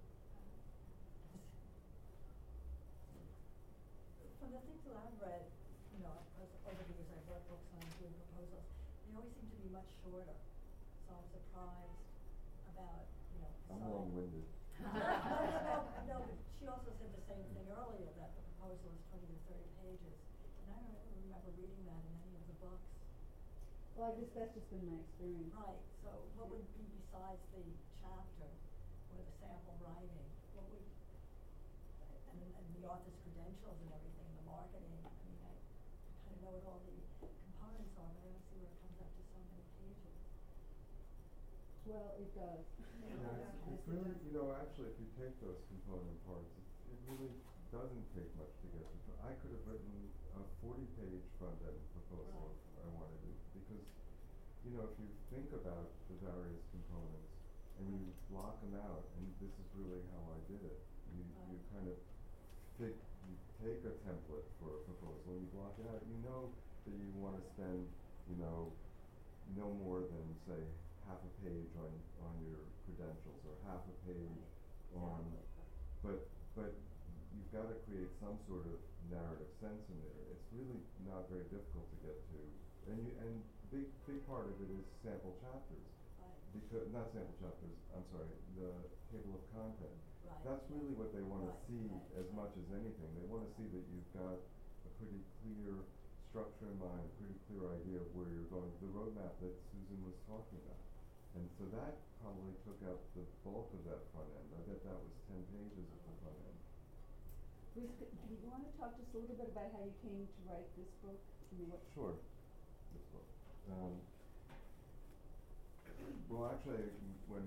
G: From the things that I've read, you know, as over the years I've read books on doing proposals, they always seem to be much shorter. So I'm surprised about, you know,
J: I'm
G: deciding-
J: long-winded.
G: No, but she also said the same thing earlier, that the proposal is 20 to 30 pages. And I don't remember reading that in any of the books.
A: Well, I guess that's just been my experience.
G: Right, so what would be besides the chapter or the sample writing, what would, and the author's credentials and everything, the marketing, I mean, I kind of know what all the components are, but I don't see where it comes up to so many pages.
A: Well, it does.
J: Yeah, it's really, you know, actually, if you take those component parts, it really doesn't take much to get to. I could have written a 40-page front-end proposal if I wanted to, because, you know, if you think about the various components and you block them out, and this is really how I did it, you kind of you take a template for a proposal and you block it out. You know that you want to spend, you know, no more than, say, half a page on your credentials or half a page on, but you've got to create some sort of narrative sense in there. It's really not very difficult to get to, and big part of it is sample chapters, because not sample chapters. I'm sorry, the table of content. That's really what they want to see as much as anything. They want to see that you've got a pretty clear structure in mind, a pretty clear idea of where you're going, the roadmap that Susan was talking about. And so that probably took up the bulk of that front end. I bet that was 10 pages of the front end.
A: Bruce, do you want to talk just a little bit about how you came to write this book? I mean, what?
J: Sure. This book. Well, actually, when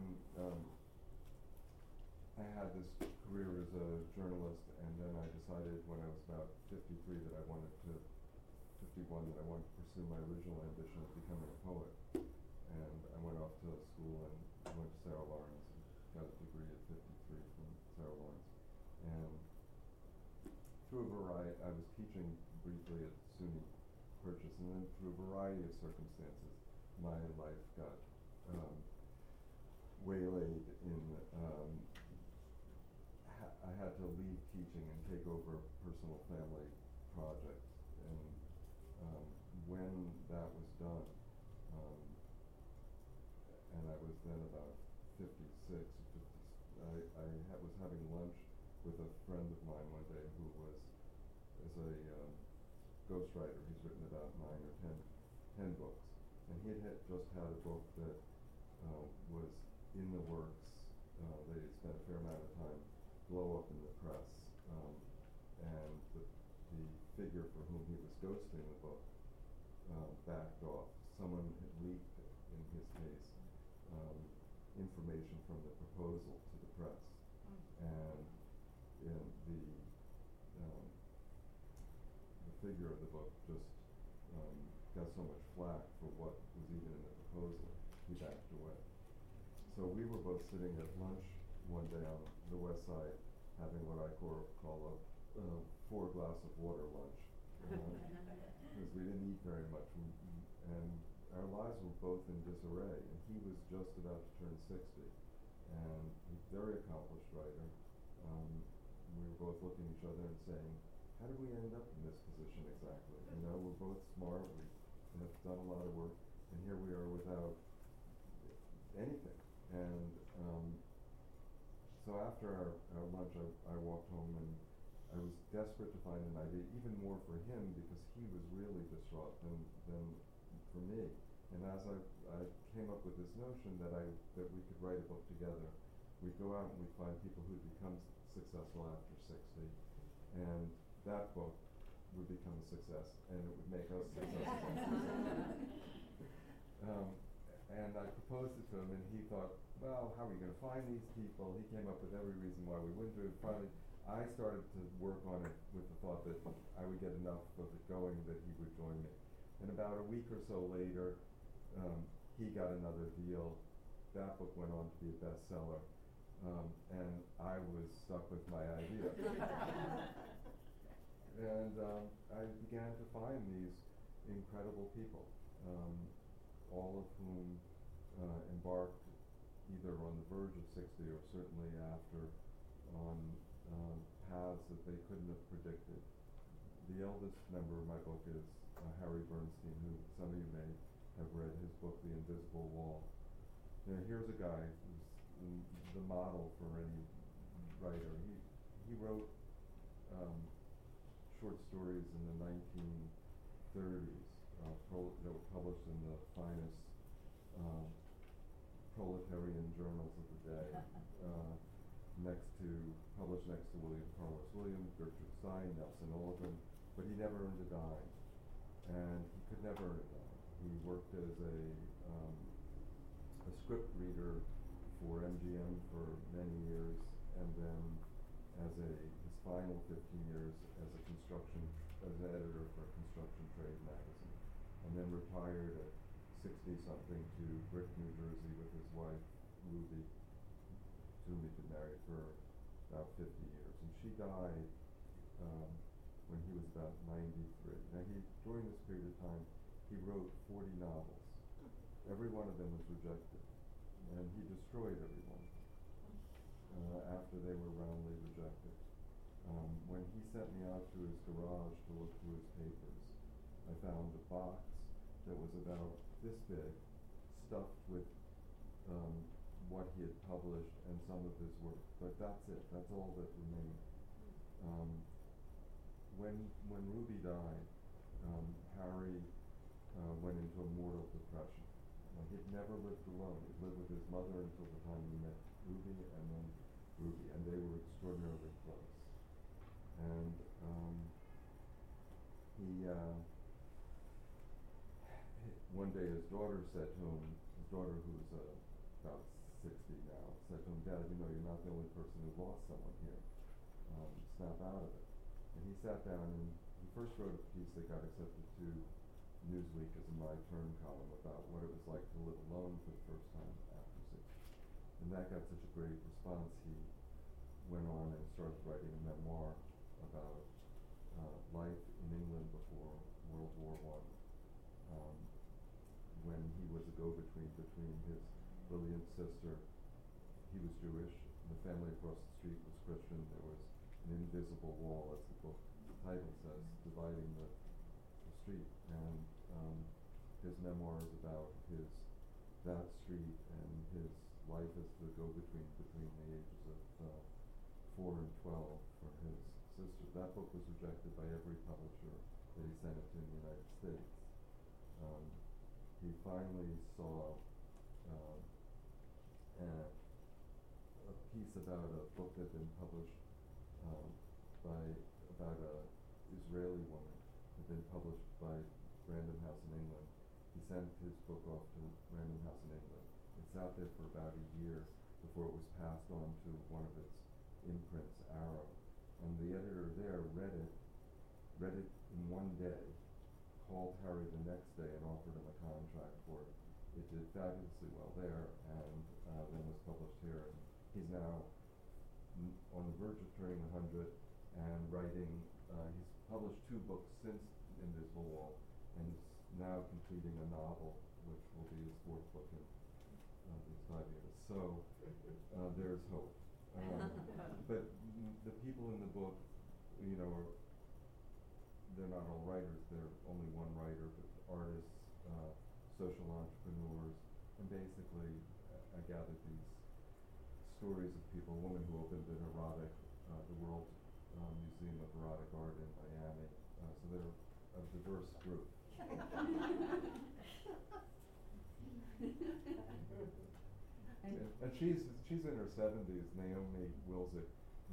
J: I had this career as a journalist, and then I decided when I was about 53 that I wanted to, 51, that I wanted to pursue my original ambition of becoming a poet. And I went off to school and went to Sarah Lawrence and got a degree at 53 from Sarah Lawrence. And through a variety, I was teaching briefly at SUNY Purchase, and then through a variety of circumstances, my life got waylaid in, I had to leave teaching and take over personal family projects. And when that was done, and I was then about 56, I was having lunch with a friend of mine one day who is a ghostwriter. He's written about 9 or 10 books. And he had just had a book that was in the works. They had spent a fair amount of time blow up in the press. And the figure for whom he was ghosting the book backed off. Someone had leaked, in his case, information from the proposal to the press. And in the figure of the book just got so much flack for what was even in the proposal, he backed away. So we were both sitting at lunch one day on the west side having what I call a 4-glass of water lunch, because we didn't eat very much, and our lives were both in disarray, and he was just about to turn 60, and he's a very accomplished writer. We were both looking at each other and saying, how did we end up in this position exactly? You know, we're both smart, we have done a lot of work, and here we are without anything. And so after our lunch, I walked home, and I was desperate to find an idea, even more for him, because he was really distraught than for me. And as I came up with this notion that we could write a book together. We'd go out and we'd find people who'd become successful after 60, and that book would become a success, and it would make us successful. And I proposed it to him, and he thought, well, how are we going to find these people? He came up with every reason why we wouldn't do it. Finally, I started to work on it with the thought that I would get enough of it going that he would join me. And about a week or so later, he got another deal. That book went on to be a bestseller, and I was stuck with my idea. And I began to find these incredible people, all of whom embarked either on the verge of 60 or certainly after on paths that they couldn't have predicted. The eldest member of my book is Harry Bernstein, who some of you may have read his book, The Invisible Wall. Now here's a guy who's the model for any writer. He wrote short stories in the 1930s that were published in the finest proletarian journals of the day, published next to William Carlos Williams, Gertrude Stein, Nelson Oliven, but he never earned a dime, and he could never earn a dime. He worked as a script reader for MGM for many years, and then his final 15 years as an editor for a construction trade magazine, and then retired at 60-something to Brick, New Jersey with his wife, Ruby, whom he'd been married for about 50 years. And she died when he was about 93. Now during this period of time, he wrote 40 novels. Every one of them was rejected, and he destroyed every one after they were roundly rejected. When he sent me out to his garage to look through his papers, I found a box that was about this big, stuffed with what he had published and some of his work. But that's it. That's all that remained. When Ruby died, Harry went into a mortal depression. He'd never lived alone. He lived with his mother until the time he met Ruby, and then Ruby, and they were extraordinarily close. And one day his daughter said to him, his daughter who's about 60 now, said to him, "Dad, you're not the only person who lost someone here. Snap out of it." And he sat down and he first wrote a piece that got accepted to Newsweek as a My Turn column about what it was like to live alone for the first time after 60. And that got such a great response, he went on and started writing a memoir about life in England before World War I, when he was a go-between between his brilliant sister. He was Jewish, and the family across the street was Christian. There was an invisible wall, as the book title says, dividing the street. And his memoir is about that street and his life as the go-between between the ages of 4 and 12 for his sister. That book was rejected by every publisher that he sent it to in the United States. He finally saw a piece about a book that had been published about a Israeli woman, had been published by Random House in England. He sent his book off to Random House in England. It sat there for about a year before it was passed on to one of its imprints, Arrow. And the editor there read it in one day, called Harry the next day and offered him a contract for it. It did fabulously well there, and then was published here. And he's now on the verge of turning 100 and writing. He's published 2 books since Invisible Wall, and is now completing a novel, which will be his 4th book in these 5 years. So there's hope. But the people in the book, they're not all writers. They're only one writer, but artists, social entrepreneurs, and basically I gathered these stories of people. A woman who opened an erotic, the World Museum of Erotic Art in Miami. So they're a diverse group. And she's in her 70s, Naomi Wilczek.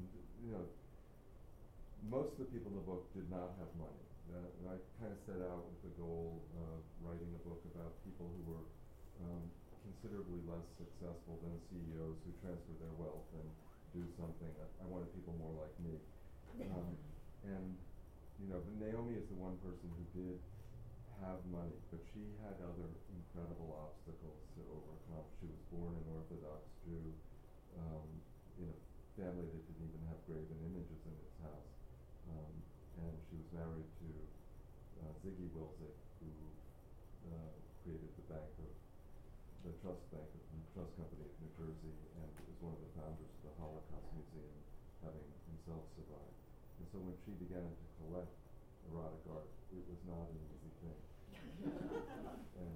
J: Most of the people in the book did not have money. I kind of set out with the goal of writing a book about people who were considerably less successful than CEOs who transferred their wealth and do something. I wanted people more like me. And, you know, Naomi is the one person who did have money, but she had other incredible obstacles to overcome. She was born an Orthodox Jew in a family that didn't even have graven images in its house. And she was married to Ziggy Wilczek, who created the trust company of New Jersey, and was one of the founders of the Holocaust Museum, having himself survived. And so when she began to collect erotic art, it was not an easy thing. And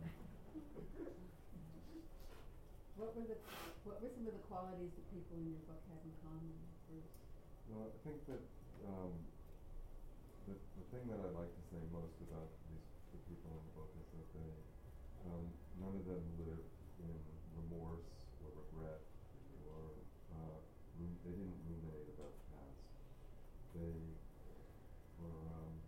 A: What were some of the qualities that people in your book had in common, Bruce?
J: well, I think that the thing that I like to say most about the people in the book is that they none of them lived in remorse or regret or they didn't ruminate about the past. They were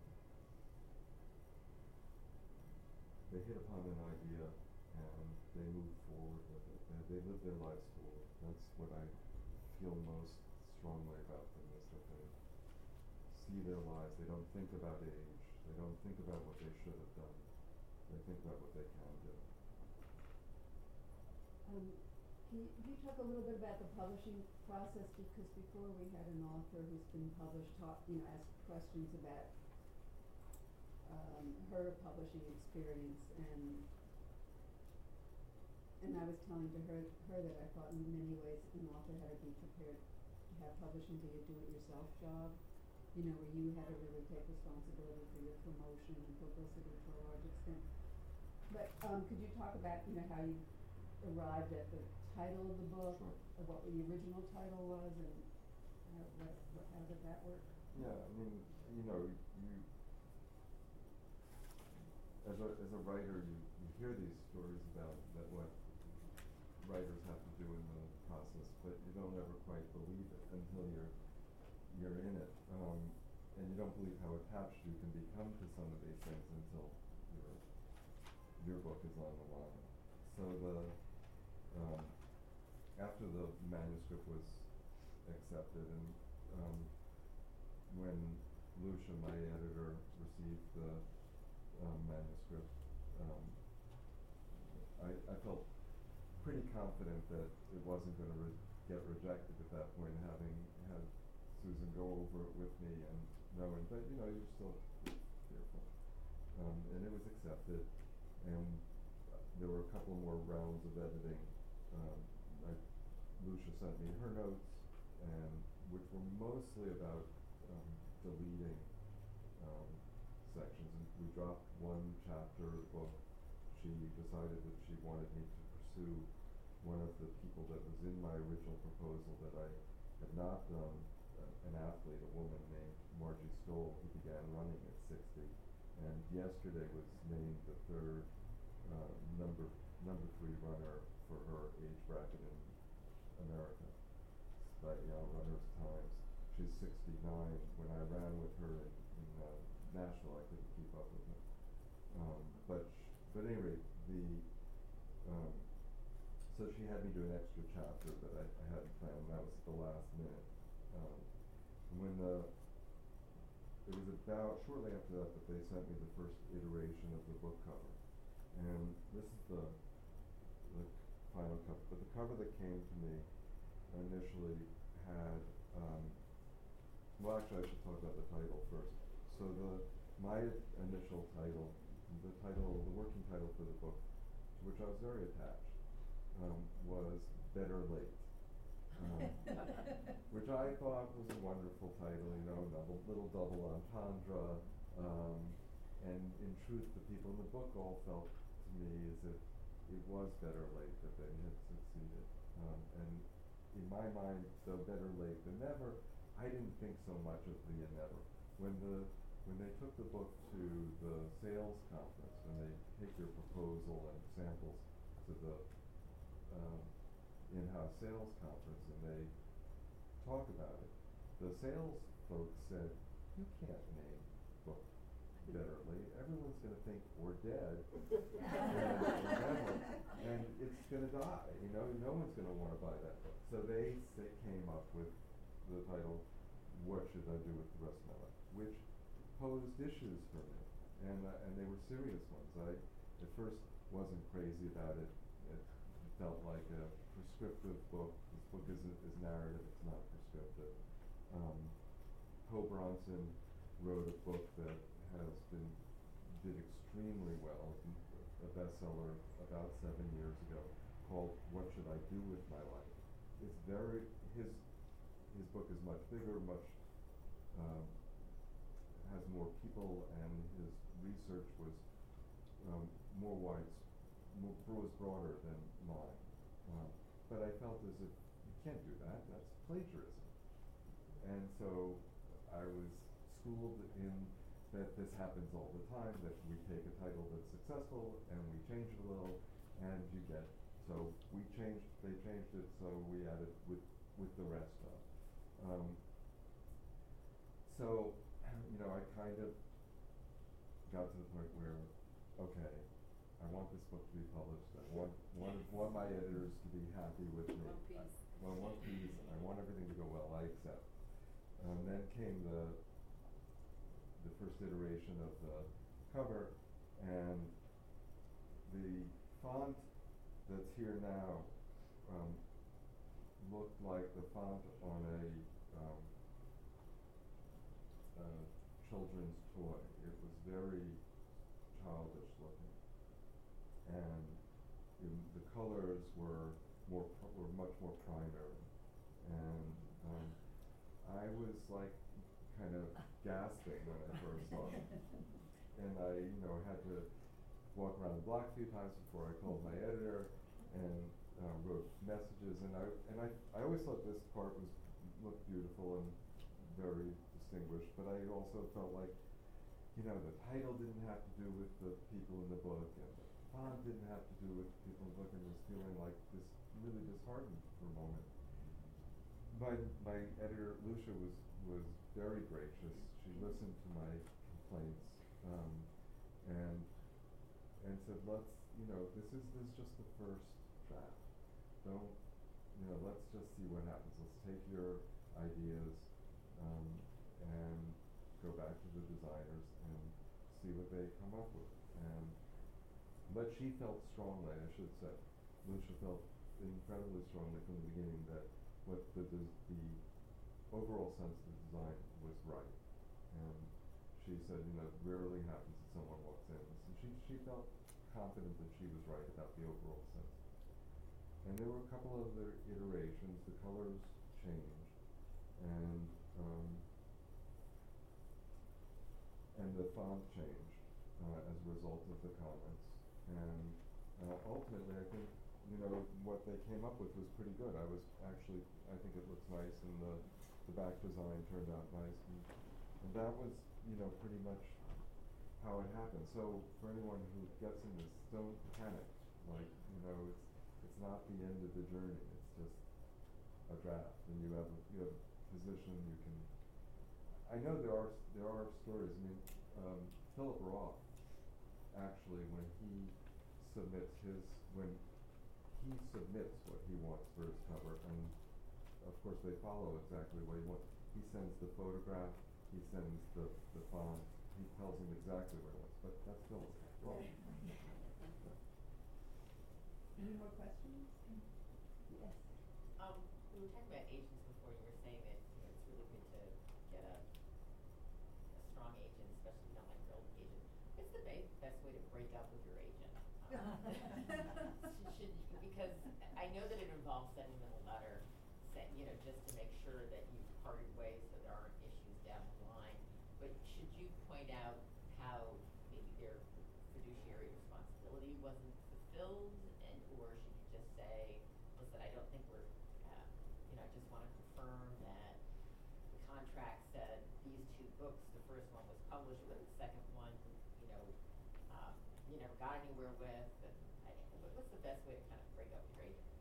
J: they hit upon an idea and they moved forward with it. They lived their lives forward. That's what I feel most strongly about them, is that they see their lives. They don't think about age. They don't think about what they should have done. They think about what they can do.
A: Can you talk a little bit about the publishing process, because before we had an author who's been published asked questions about her publishing experience, and I was telling to her that I thought in many ways an author had to be prepared to have publishing be a do-it-yourself job, where you had to really take responsibility for your promotion and publicity to a large extent. But could you talk about how you arrived at the title of the book,
J: Sure.
A: or what the original title was, and how did that work?
J: Yeah, I mean, you as a writer, you hear these stories about what writers have to do in the process, but you don't ever quite believe it until you're in it, and you don't believe how attached you can become to some of these things until your book is on the line. So after the manuscript was accepted, and when Lucia, my editor, received the manuscript, I felt pretty confident that it wasn't going to get rejected at that point, having had Susan go over it with me and knowing, but you're still fearful. And it was accepted, and there were a couple more rounds of editing. Lucia sent me her notes, and which were mostly about deleting sections, and we dropped one chapter of the book. She decided that she wanted me to pursue one of the people that was in my original proposal that I had not done, an athlete, a woman named Margie Stoll, who began running at 60, and yesterday was named the third number 3 runner for her age bracket in America by Runners Times. She's 69. When I ran with her in Nashville, I couldn't keep up with her. But anyway, so she had me do an extra chapter that I hadn't planned. That was at the last minute. It was about shortly after that they sent me the first iteration of the book cover, and this is the final cover. But the cover that came to me initially had well, actually, I should talk about the title first. So my initial title, the working title for the book, to which I was very attached, was Better Late, which I thought was a wonderful title, little double entendre, and in truth, the people in the book all felt to me as if it was better late that they had succeeded, and in my mind, though better late than never, I didn't think so much of the never. When they took the book to the sales conference, when they take your proposal and samples to the in-house sales conference and they talk about it, the sales folks said, "You can't name book Better Late. Everyone one's going to think we're dead, and it's going to die. You know, no one's going to want to buy that book. So they came up with the title, "What Should I Do with the Rest of My Life?" which posed issues for me, and they were serious ones. I at first wasn't crazy about it. It felt like a prescriptive book. This book is narrative, it's not prescriptive. Poe Bronson wrote a book that did extremely well, a bestseller about 7 years ago, called "What Should I Do with My Life?" It's his book is much bigger, has more people, and his research was was broader than mine. But I felt as if you can't do that. That's plagiarism. And so I was schooled in that this happens all the time, that we take a title that's successful and we change it a little, and you get, so they changed it, so we added with the rest of. So, you know, I kind of got to the point where, okay, I want this book to be published. I want my editors to be happy with me. One piece. I want everything to go well. I accept. Then came the first iteration of the cover, and the font that's here now looked like the font on a children's toy. It was very childish looking, and the colors were much more primary, and I was like kind of gasping when I first saw it, and I had to walk around the block a few times before I called my editor and wrote messages, and I always thought this part looked beautiful and very distinguished, but I also felt like, the title didn't have to do with the people in the book, and the font didn't have to do with the people in the book, and was feeling like this really disheartened for a moment. My editor, Lucia, was very gracious. She listened to my complaints, and said, this is just the first draft. Don't, let's just see what happens. Let's take your ideas, and go back to the designers and see what they come up with. But she felt strongly, I should say, Lucia felt incredibly strongly from the beginning that what the overall sense of the design was right. And she said, rarely happens that someone walks in. So she felt confident that she was right about the overall sense. And there were a couple of other iterations. The colors changed, and the font changed as a result of the comments. And ultimately, I think what they came up with was pretty good. I think it looks nice, and the back design turned out nice, and that was pretty much how it happened. So for anyone who gets in this, don't panic. It's not the end of the journey. It's just a draft, and you have a position. You can. I know there are stories. I mean, Philip Roth actually, when he submits what he wants for his cover, and of course they follow exactly what he wants. He sends the photograph. He sends the font. He tells him exactly what he wants. But that's Philip Roth.
A: Any more questions? Yes.
D: We were talking about agents before. You were saying that it's really good to get a strong agent, especially not like your old agent. What's the best way to break up with your agent? Because I know that it involves sending them a letter, just to make sure that you've parted ways so there aren't issues down the line. But should you point out how maybe their fiduciary responsibility wasn't fulfilled, or should you just say, listen, I don't think we're, I just want to confirm that the contract said these two books, the first one was published, but the second one, you never got anywhere with. What's the best way to kind of break up your agent?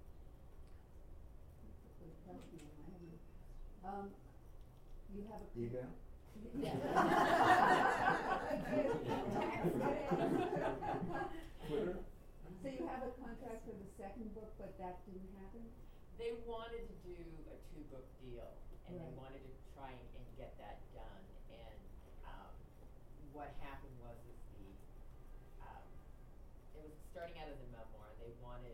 A: Good question. You have a
J: email?
A: Yeah.
J: Twitter?
A: So you have a contract for the second book, but that didn't happen?
D: They wanted to do a 2-book deal, and they
A: Right.
D: wanted to try and get that done, and, what happened was is it was starting out as a memoir, they wanted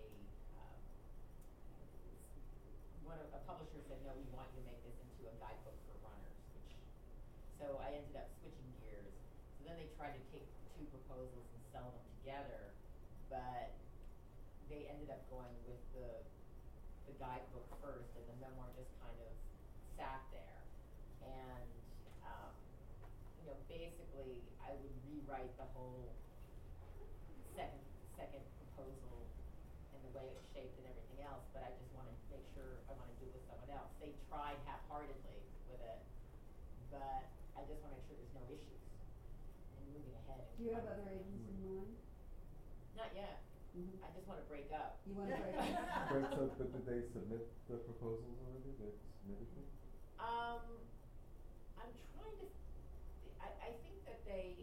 D: a publisher said, no, we want you to make this into a guidebook for runners, so I ended up switching gears. So then they tried to take 2 proposals and sell them together, but they ended up going with the guidebook first, and the memoir just kind of sat there. And, basically, I would rewrite the whole second proposal and the way it's shaped and everything else, but I just want to make sure I want to do it with someone else. They tried half-heartedly with it, but I just want to make sure there's no issues in moving ahead.
A: Do you have other agents in mind?
D: Not yet.
A: Mhm.
D: I just want to break up.
A: You wanna break up?
J: Right, so, but did they submit the proposals already? They submitted them?
D: I'm trying to, I think that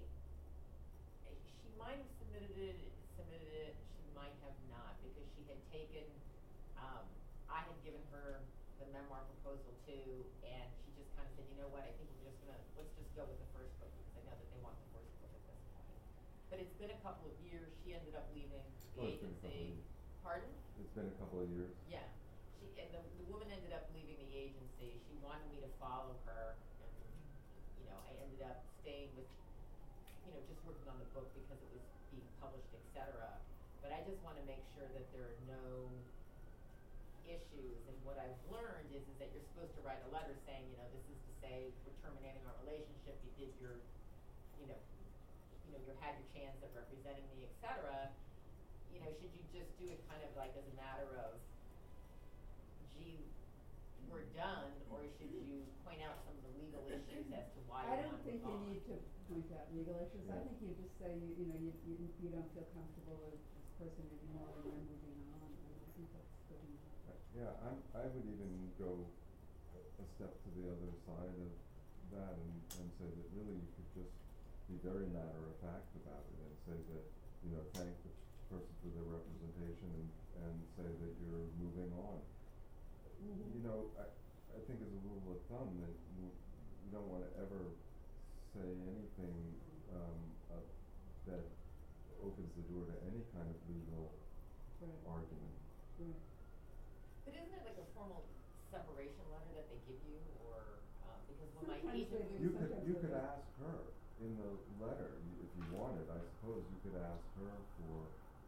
D: she might have submitted it, she might have not, because she had taken, I had given her the memoir proposal too, and she just kind of said, you know what, I think let's just go with the first book, because I know that they want the first book at this point. But it's been a couple of years, she ended up leaving the
J: Oh, it's been a couple of
D: agency.
J: years.
D: Pardon?
J: It's been a couple of years.
D: Yeah, and the woman ended up leaving the agency, she wanted me to follow her, and, I ended up staying with, just working on the book because it was being published, et cetera. But I just wanna make sure that there are no issues, and what I've learned is that you're supposed to write a letter saying, this is to say, we're terminating our relationship, you did your, you had your chance of representing me, et cetera. Should you just do it kind of like as a matter of, gee, we're done, or should you point out some of the legal issues as to why
A: I
D: you
A: don't
D: want to
A: think
D: move
A: you
D: on?
A: need to point out legal issues. I
J: Yeah.
A: think you just say, you don't feel comfortable with this person anymore and you're moving on, and I think that's good enough.
J: Yeah, I would even go a step to the other side of that and say that really you could just be very matter of fact about it and say that, thank the person for their representation and say that you're moving on.
A: Mhm.
J: I think as a rule of thumb that you don't wanna ever say anything, that opens the door to any kind of legal
A: Right.
J: argument.
A: Right.
D: But isn't it like a formal separation letter that they give you, or, because when my
A: Sometimes
D: agent.
A: they do.
J: You
A: Sometimes
J: could
A: they do.
J: ask her in the letter, if you wanted, I suppose you could ask her for,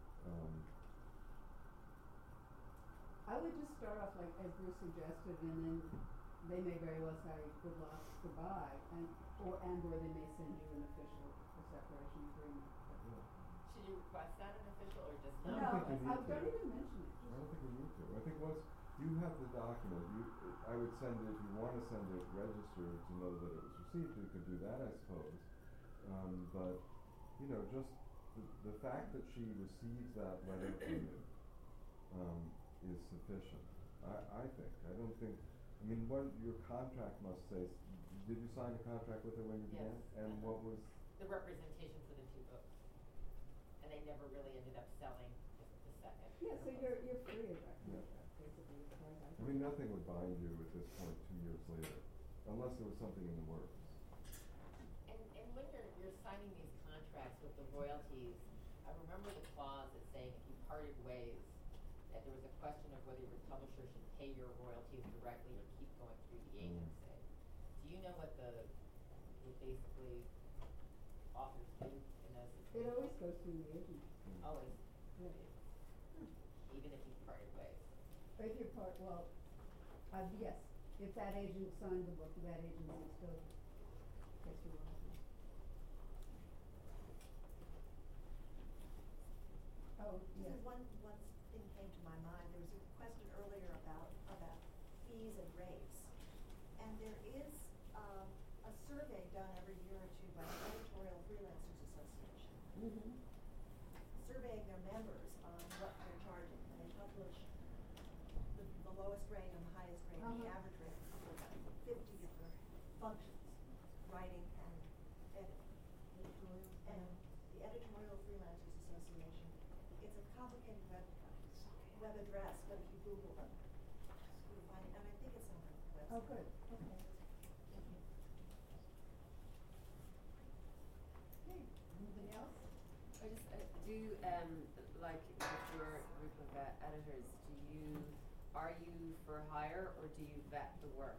A: I would just start off like as Bruce suggested, and then they may very well say good luck, goodbye, or they may send you an official separation agreement.
D: Should you request that an official, or just
J: I
D: not?
J: don't think you need
A: don't
J: to.
A: even mention it.
J: I don't think you need to. I think once you have the document, I would send it, if you wanna send it registered to know that it was received, you could do that, I suppose. But, just the fact that she receives that letter from you, is sufficient, I think. I don't think, what your contract must say, did you sign a contract with her when you began?
D: Yes.
J: And what was?
D: The representation for the 2 books, and they never really ended up selling the second.
A: Yeah, so you're free of that
J: Yeah.
A: contract, basically, as far as I can.
J: Nothing would bind you at this point 2 years later, unless there was something in the works.
D: And when you're signing these contracts with the royalties, I remember the clause that saying if you parted ways, that there was a question of whether your publisher should pay your royalties directly or keep going through the agency. Do you know what basically authors do in those situations?
A: It always goes through the agent.
D: Always,
A: Yeah.
D: even if you've parted ways.
A: If you're yes, if that agent signed the book, that agency still gets your royalties. Oh, yes.
B: One thing came to my mind, there was a question earlier about fees and rates. And there is, a survey done every year or two by the Editorial Freelancers Association,
A: Mm-hmm.
B: surveying their members on what they're charging. And they publish the lowest rate and the highest rate, and the
A: Uh-huh.
B: average rate for about 50 different functions, writing and editing. Editorial Freelancers Association. It's a complicated web address, but if you Google them, you'll find it, and I think it's on the website.
A: Oh, good, okay. Okay, anything else?
M: I just do like with your group of editors, are you for hire or do you vet the work?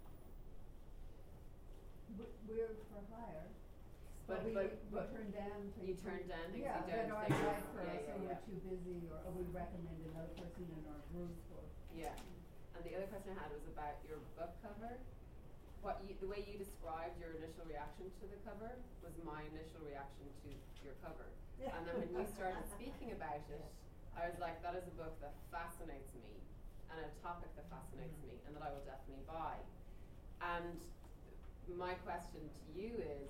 A: We're for hire, but we turn down things.
M: You turn down things
A: Yeah,
M: you don't
A: that are
M: think
A: right
M: is-
A: for us, or
M: yeah.
A: we're too busy, or we recommend another person in our group, or.
M: Yeah. And the other question I had was about your book cover. The way you described your initial reaction to the cover was my initial reaction to your cover. And then when you started speaking about it, I was like, that is a book that fascinates me and a topic that fascinates me and that I will definitely buy. And my question to you is,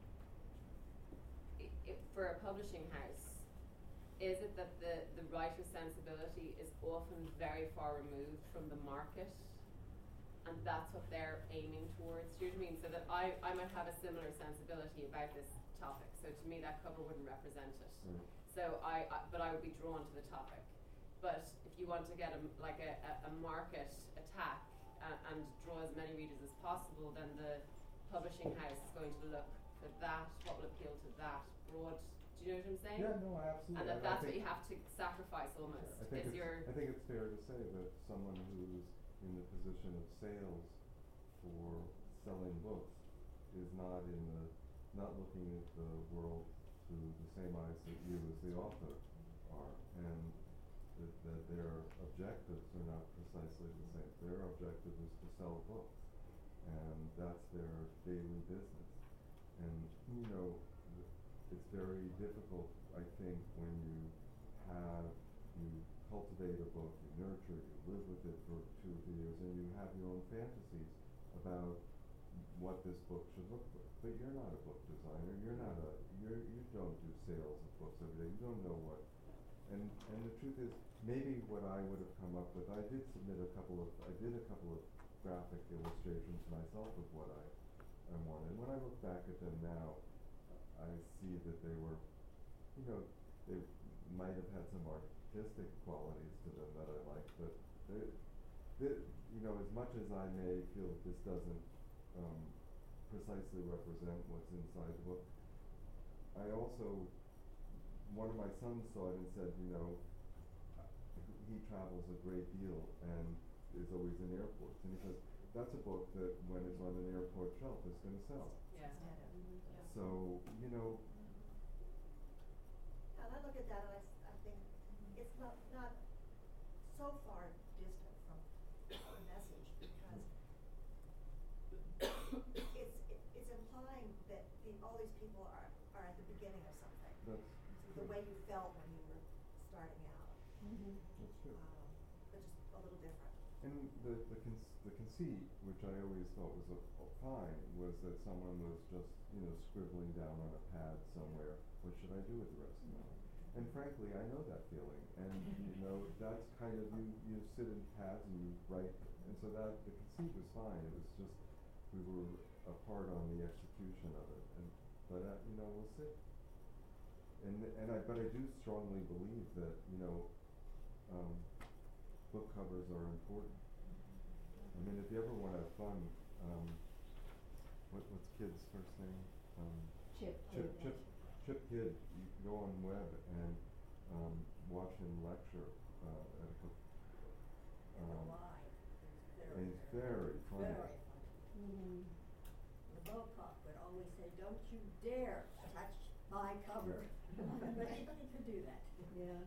M: for a publishing house, is it that the writer's sensibility is often very far removed from the market and that's what they're aiming towards? Do you know what I mean? So that I might have a similar sensibility about this topic, so to me that cover wouldn't represent it. So but I would be drawn to the topic. But if you want to get a market attack and draw as many readers as possible, then the publishing house is going to look for that, what will appeal to that broad. Do you know what I'm saying?
J: Yeah, no, absolutely.
M: And that's what you have to sacrifice almost.
J: I think it's fair to say that someone who's in the position of sales for selling books is not looking at the world through the same eyes that you as the author are, and that their objectives are not precisely the same. Their objective is to sell books, and that's their daily business. And it's very difficult, I think, when you cultivate a book, you nurture it, you live with it for 2 or 3 years, and you have your own fantasies about what this book should look like. But you're not a book designer. You don't do sales of books every day. You don't know what. And the truth is, maybe what I would have come up with, I did a couple of graphic illustrations myself of what I wanted. When I look back at them now, I see that they were, they might have had some artistic qualities to them that I liked, but as much as I may feel that this doesn't precisely represent what's inside the book, I also, one of my sons saw it and said, he travels a great deal and is always in airports, and he says, that's a book that when it's on an airport shelf is going to sell.
M: Yeah.
J: So,
B: And I look at that and I think it's not so far distant from the message, because it's implying that all these people are at the beginning of something.
J: That's
B: the way you felt when you were starting out.
J: That's true.
B: But just a little different.
J: And the conceit, which I always thought was fine, was that someone was just, scribbling down on a pad somewhere, what should I do with the rest of my life? And frankly, I know that feeling. And, that's kind of, you sit in pads and you write, and so that, the conceit was fine. It was just, we were apart on the execution of it. But we'll see. But I do strongly believe that, book covers are important. I mean, if you ever want to have fun, what's Kid's first name?
A: Chip
J: Kidd. You can go on web and watch him lecture at a book. And he's very funny.
K: Very funny. The Bocock would always say, "Don't you dare touch my cover." But he could do that.
A: Yeah.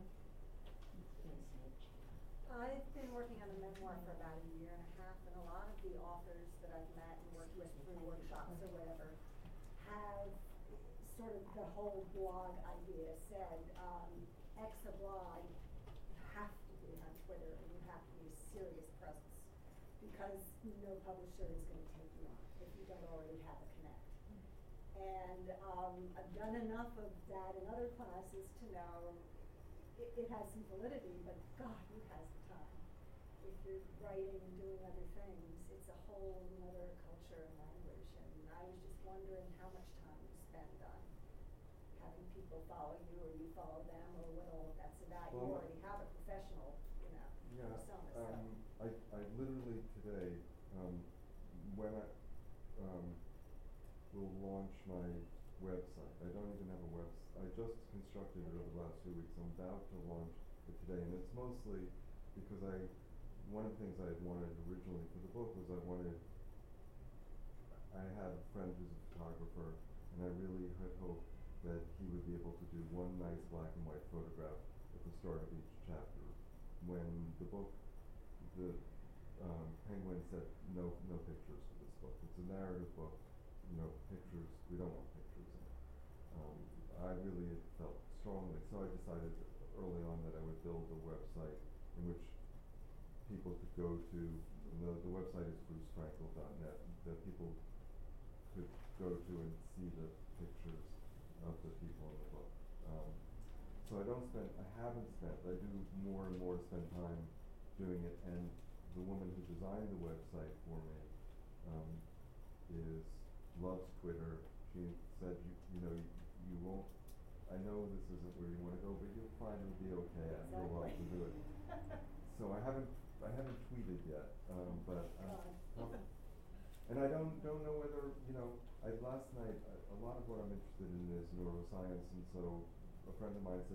B: I've been working on a memoir for about a year and a half, and a lot of the authors that I've met and worked with through workshops or whatever have sort of the whole blog idea said, X a blog, you have to be on Twitter and you have to be a serious presence, because no publisher is going to take you on if you don't already have a connect. And I've done enough of that in other classes to know it has some validity, but God, who has the time? If you're writing and doing other things, it's a whole other culture and language. And I was just wondering how much time you spend on having people follow follow them or what all of that's about. You
J: Well,
B: already have a professional,
J: Yeah,
B: persona, so.
J: I literally today, when I, will launch my website. I don't even have a website. I just constructed it over the last 2 weeks. I'm about to launch it today, and it's mostly because one of the things I had wanted originally for the book was I had a friend who's a photographer, and I really had hoped that he would be able to do one nice black and white photograph at the start of each chapter. When the book, the Penguin said no pictures for this book. It's a narrative book, pictures, we don't want pictures in it. I really felt strongly, so I decided early on that I would build a website in which people could go to, and the website is brucefrankel.net, that people could go to and see the pictures of the people in the book. So I do more and more spend time doing it, and the woman who designed the website for me loves Twitter. She said, you won't, I know this isn't where you want to go, but you'll find it'll be okay. You'll love to do it. So I haven't tweeted yet, but and I don't know whether, last night, a lot of what I'm interested in is neuroscience, and so a friend of mine said,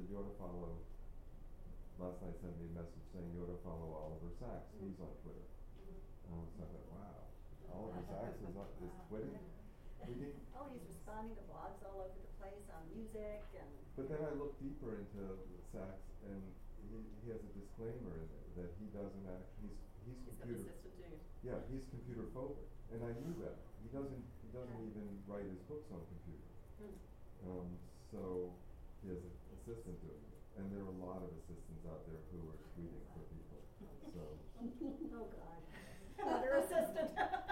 J: last night sent me a message saying you ought to follow Oliver Sacks. He's on Twitter. So I thought, wow, Oliver Sacks is tweeting?
B: Oh, he's responding to blogs all over the place on music and.
J: But then I looked deeper into Sacks, and he has a disclaimer in there that he doesn't actually, he's computer.
M: He's got the assistant dude.
J: Yeah, he's computer phobic, and I knew that. He doesn't even write his books on computer. So he has an assistant doing it, and there are a lot of assistants out there who are tweeting for people. So.
B: Oh God, another assistant.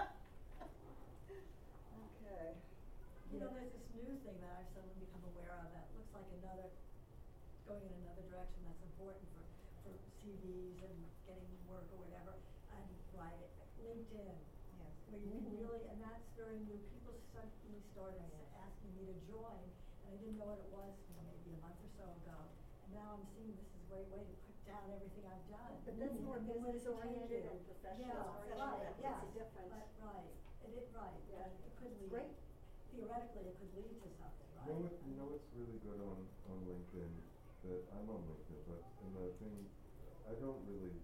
B: Okay.
G: There's this new thing that I've suddenly become aware of that looks like going in another direction that's important for CVs and getting work or whatever, and LinkedIn.
B: Yes.
G: Where you can really, and that's very new. People suddenly started asking me to join, and I didn't know what it was maybe a month or so ago. And now I'm seeing this is a great way to put down everything I've done.
B: But that's more
G: And then when
B: business
G: it's
B: oriented
G: changing.
B: and professional
G: Yeah,
B: oriented.
G: right,
B: That's
G: yes,
B: a difference.
G: but right, right.
B: Yeah.
G: It could
B: It's
G: lead.
B: great.
G: Theoretically, it could lead to something, right?
J: You know what's really good on LinkedIn, that I'm on LinkedIn, but in the thing, I'm not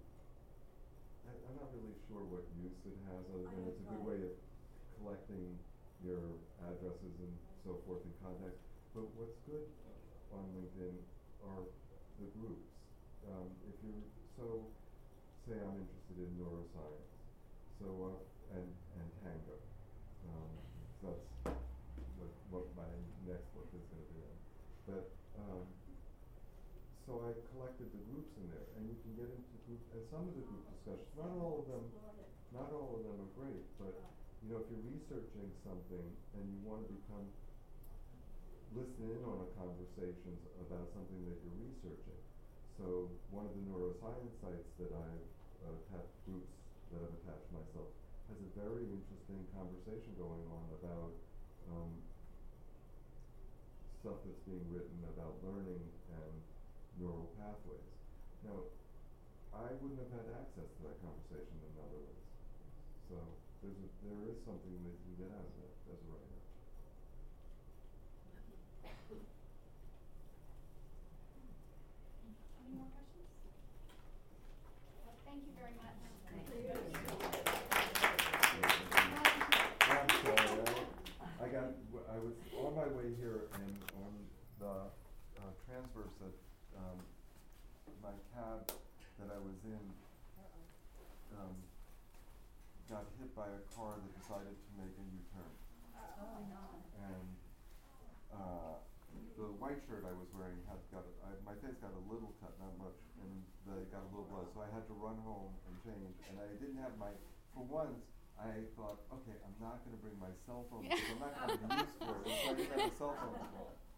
J: really sure what use it has, other than it's a good way of collecting your addresses and so forth and contacts. But what's good on LinkedIn are the groups. If you're, say I'm interested in neuroscience, and tango. So that's what my next book is going to be in. But so I collected the groups in there, and you can get into group, and some of the group discussions, not all of them are great, but if you're researching something and you want to listen in on a conversation about something that you're researching. So one of the neuroscience sites that I've attached, groups that I've attached myself, has a very interesting conversation going on about stuff that's being written about learning and neural pathways. Now, I wouldn't have had access to that conversation in other ways. So there is something that you can get out of that as a writer.
C: Any more questions? Well, thank you very much.
B: Thank you.
J: I was on my way here, and on the transverse that my cab that I was in got hit by a car that decided to make a U-turn.
G: Oh, no.
J: And the white shirt I was wearing my face got a little cut, not much, and got a little blood, so I had to run home and change, and I didn't have for once, I thought, okay, I'm not going to bring my cell phone because I'm not going to have use for it, so I didn't have a cell phone.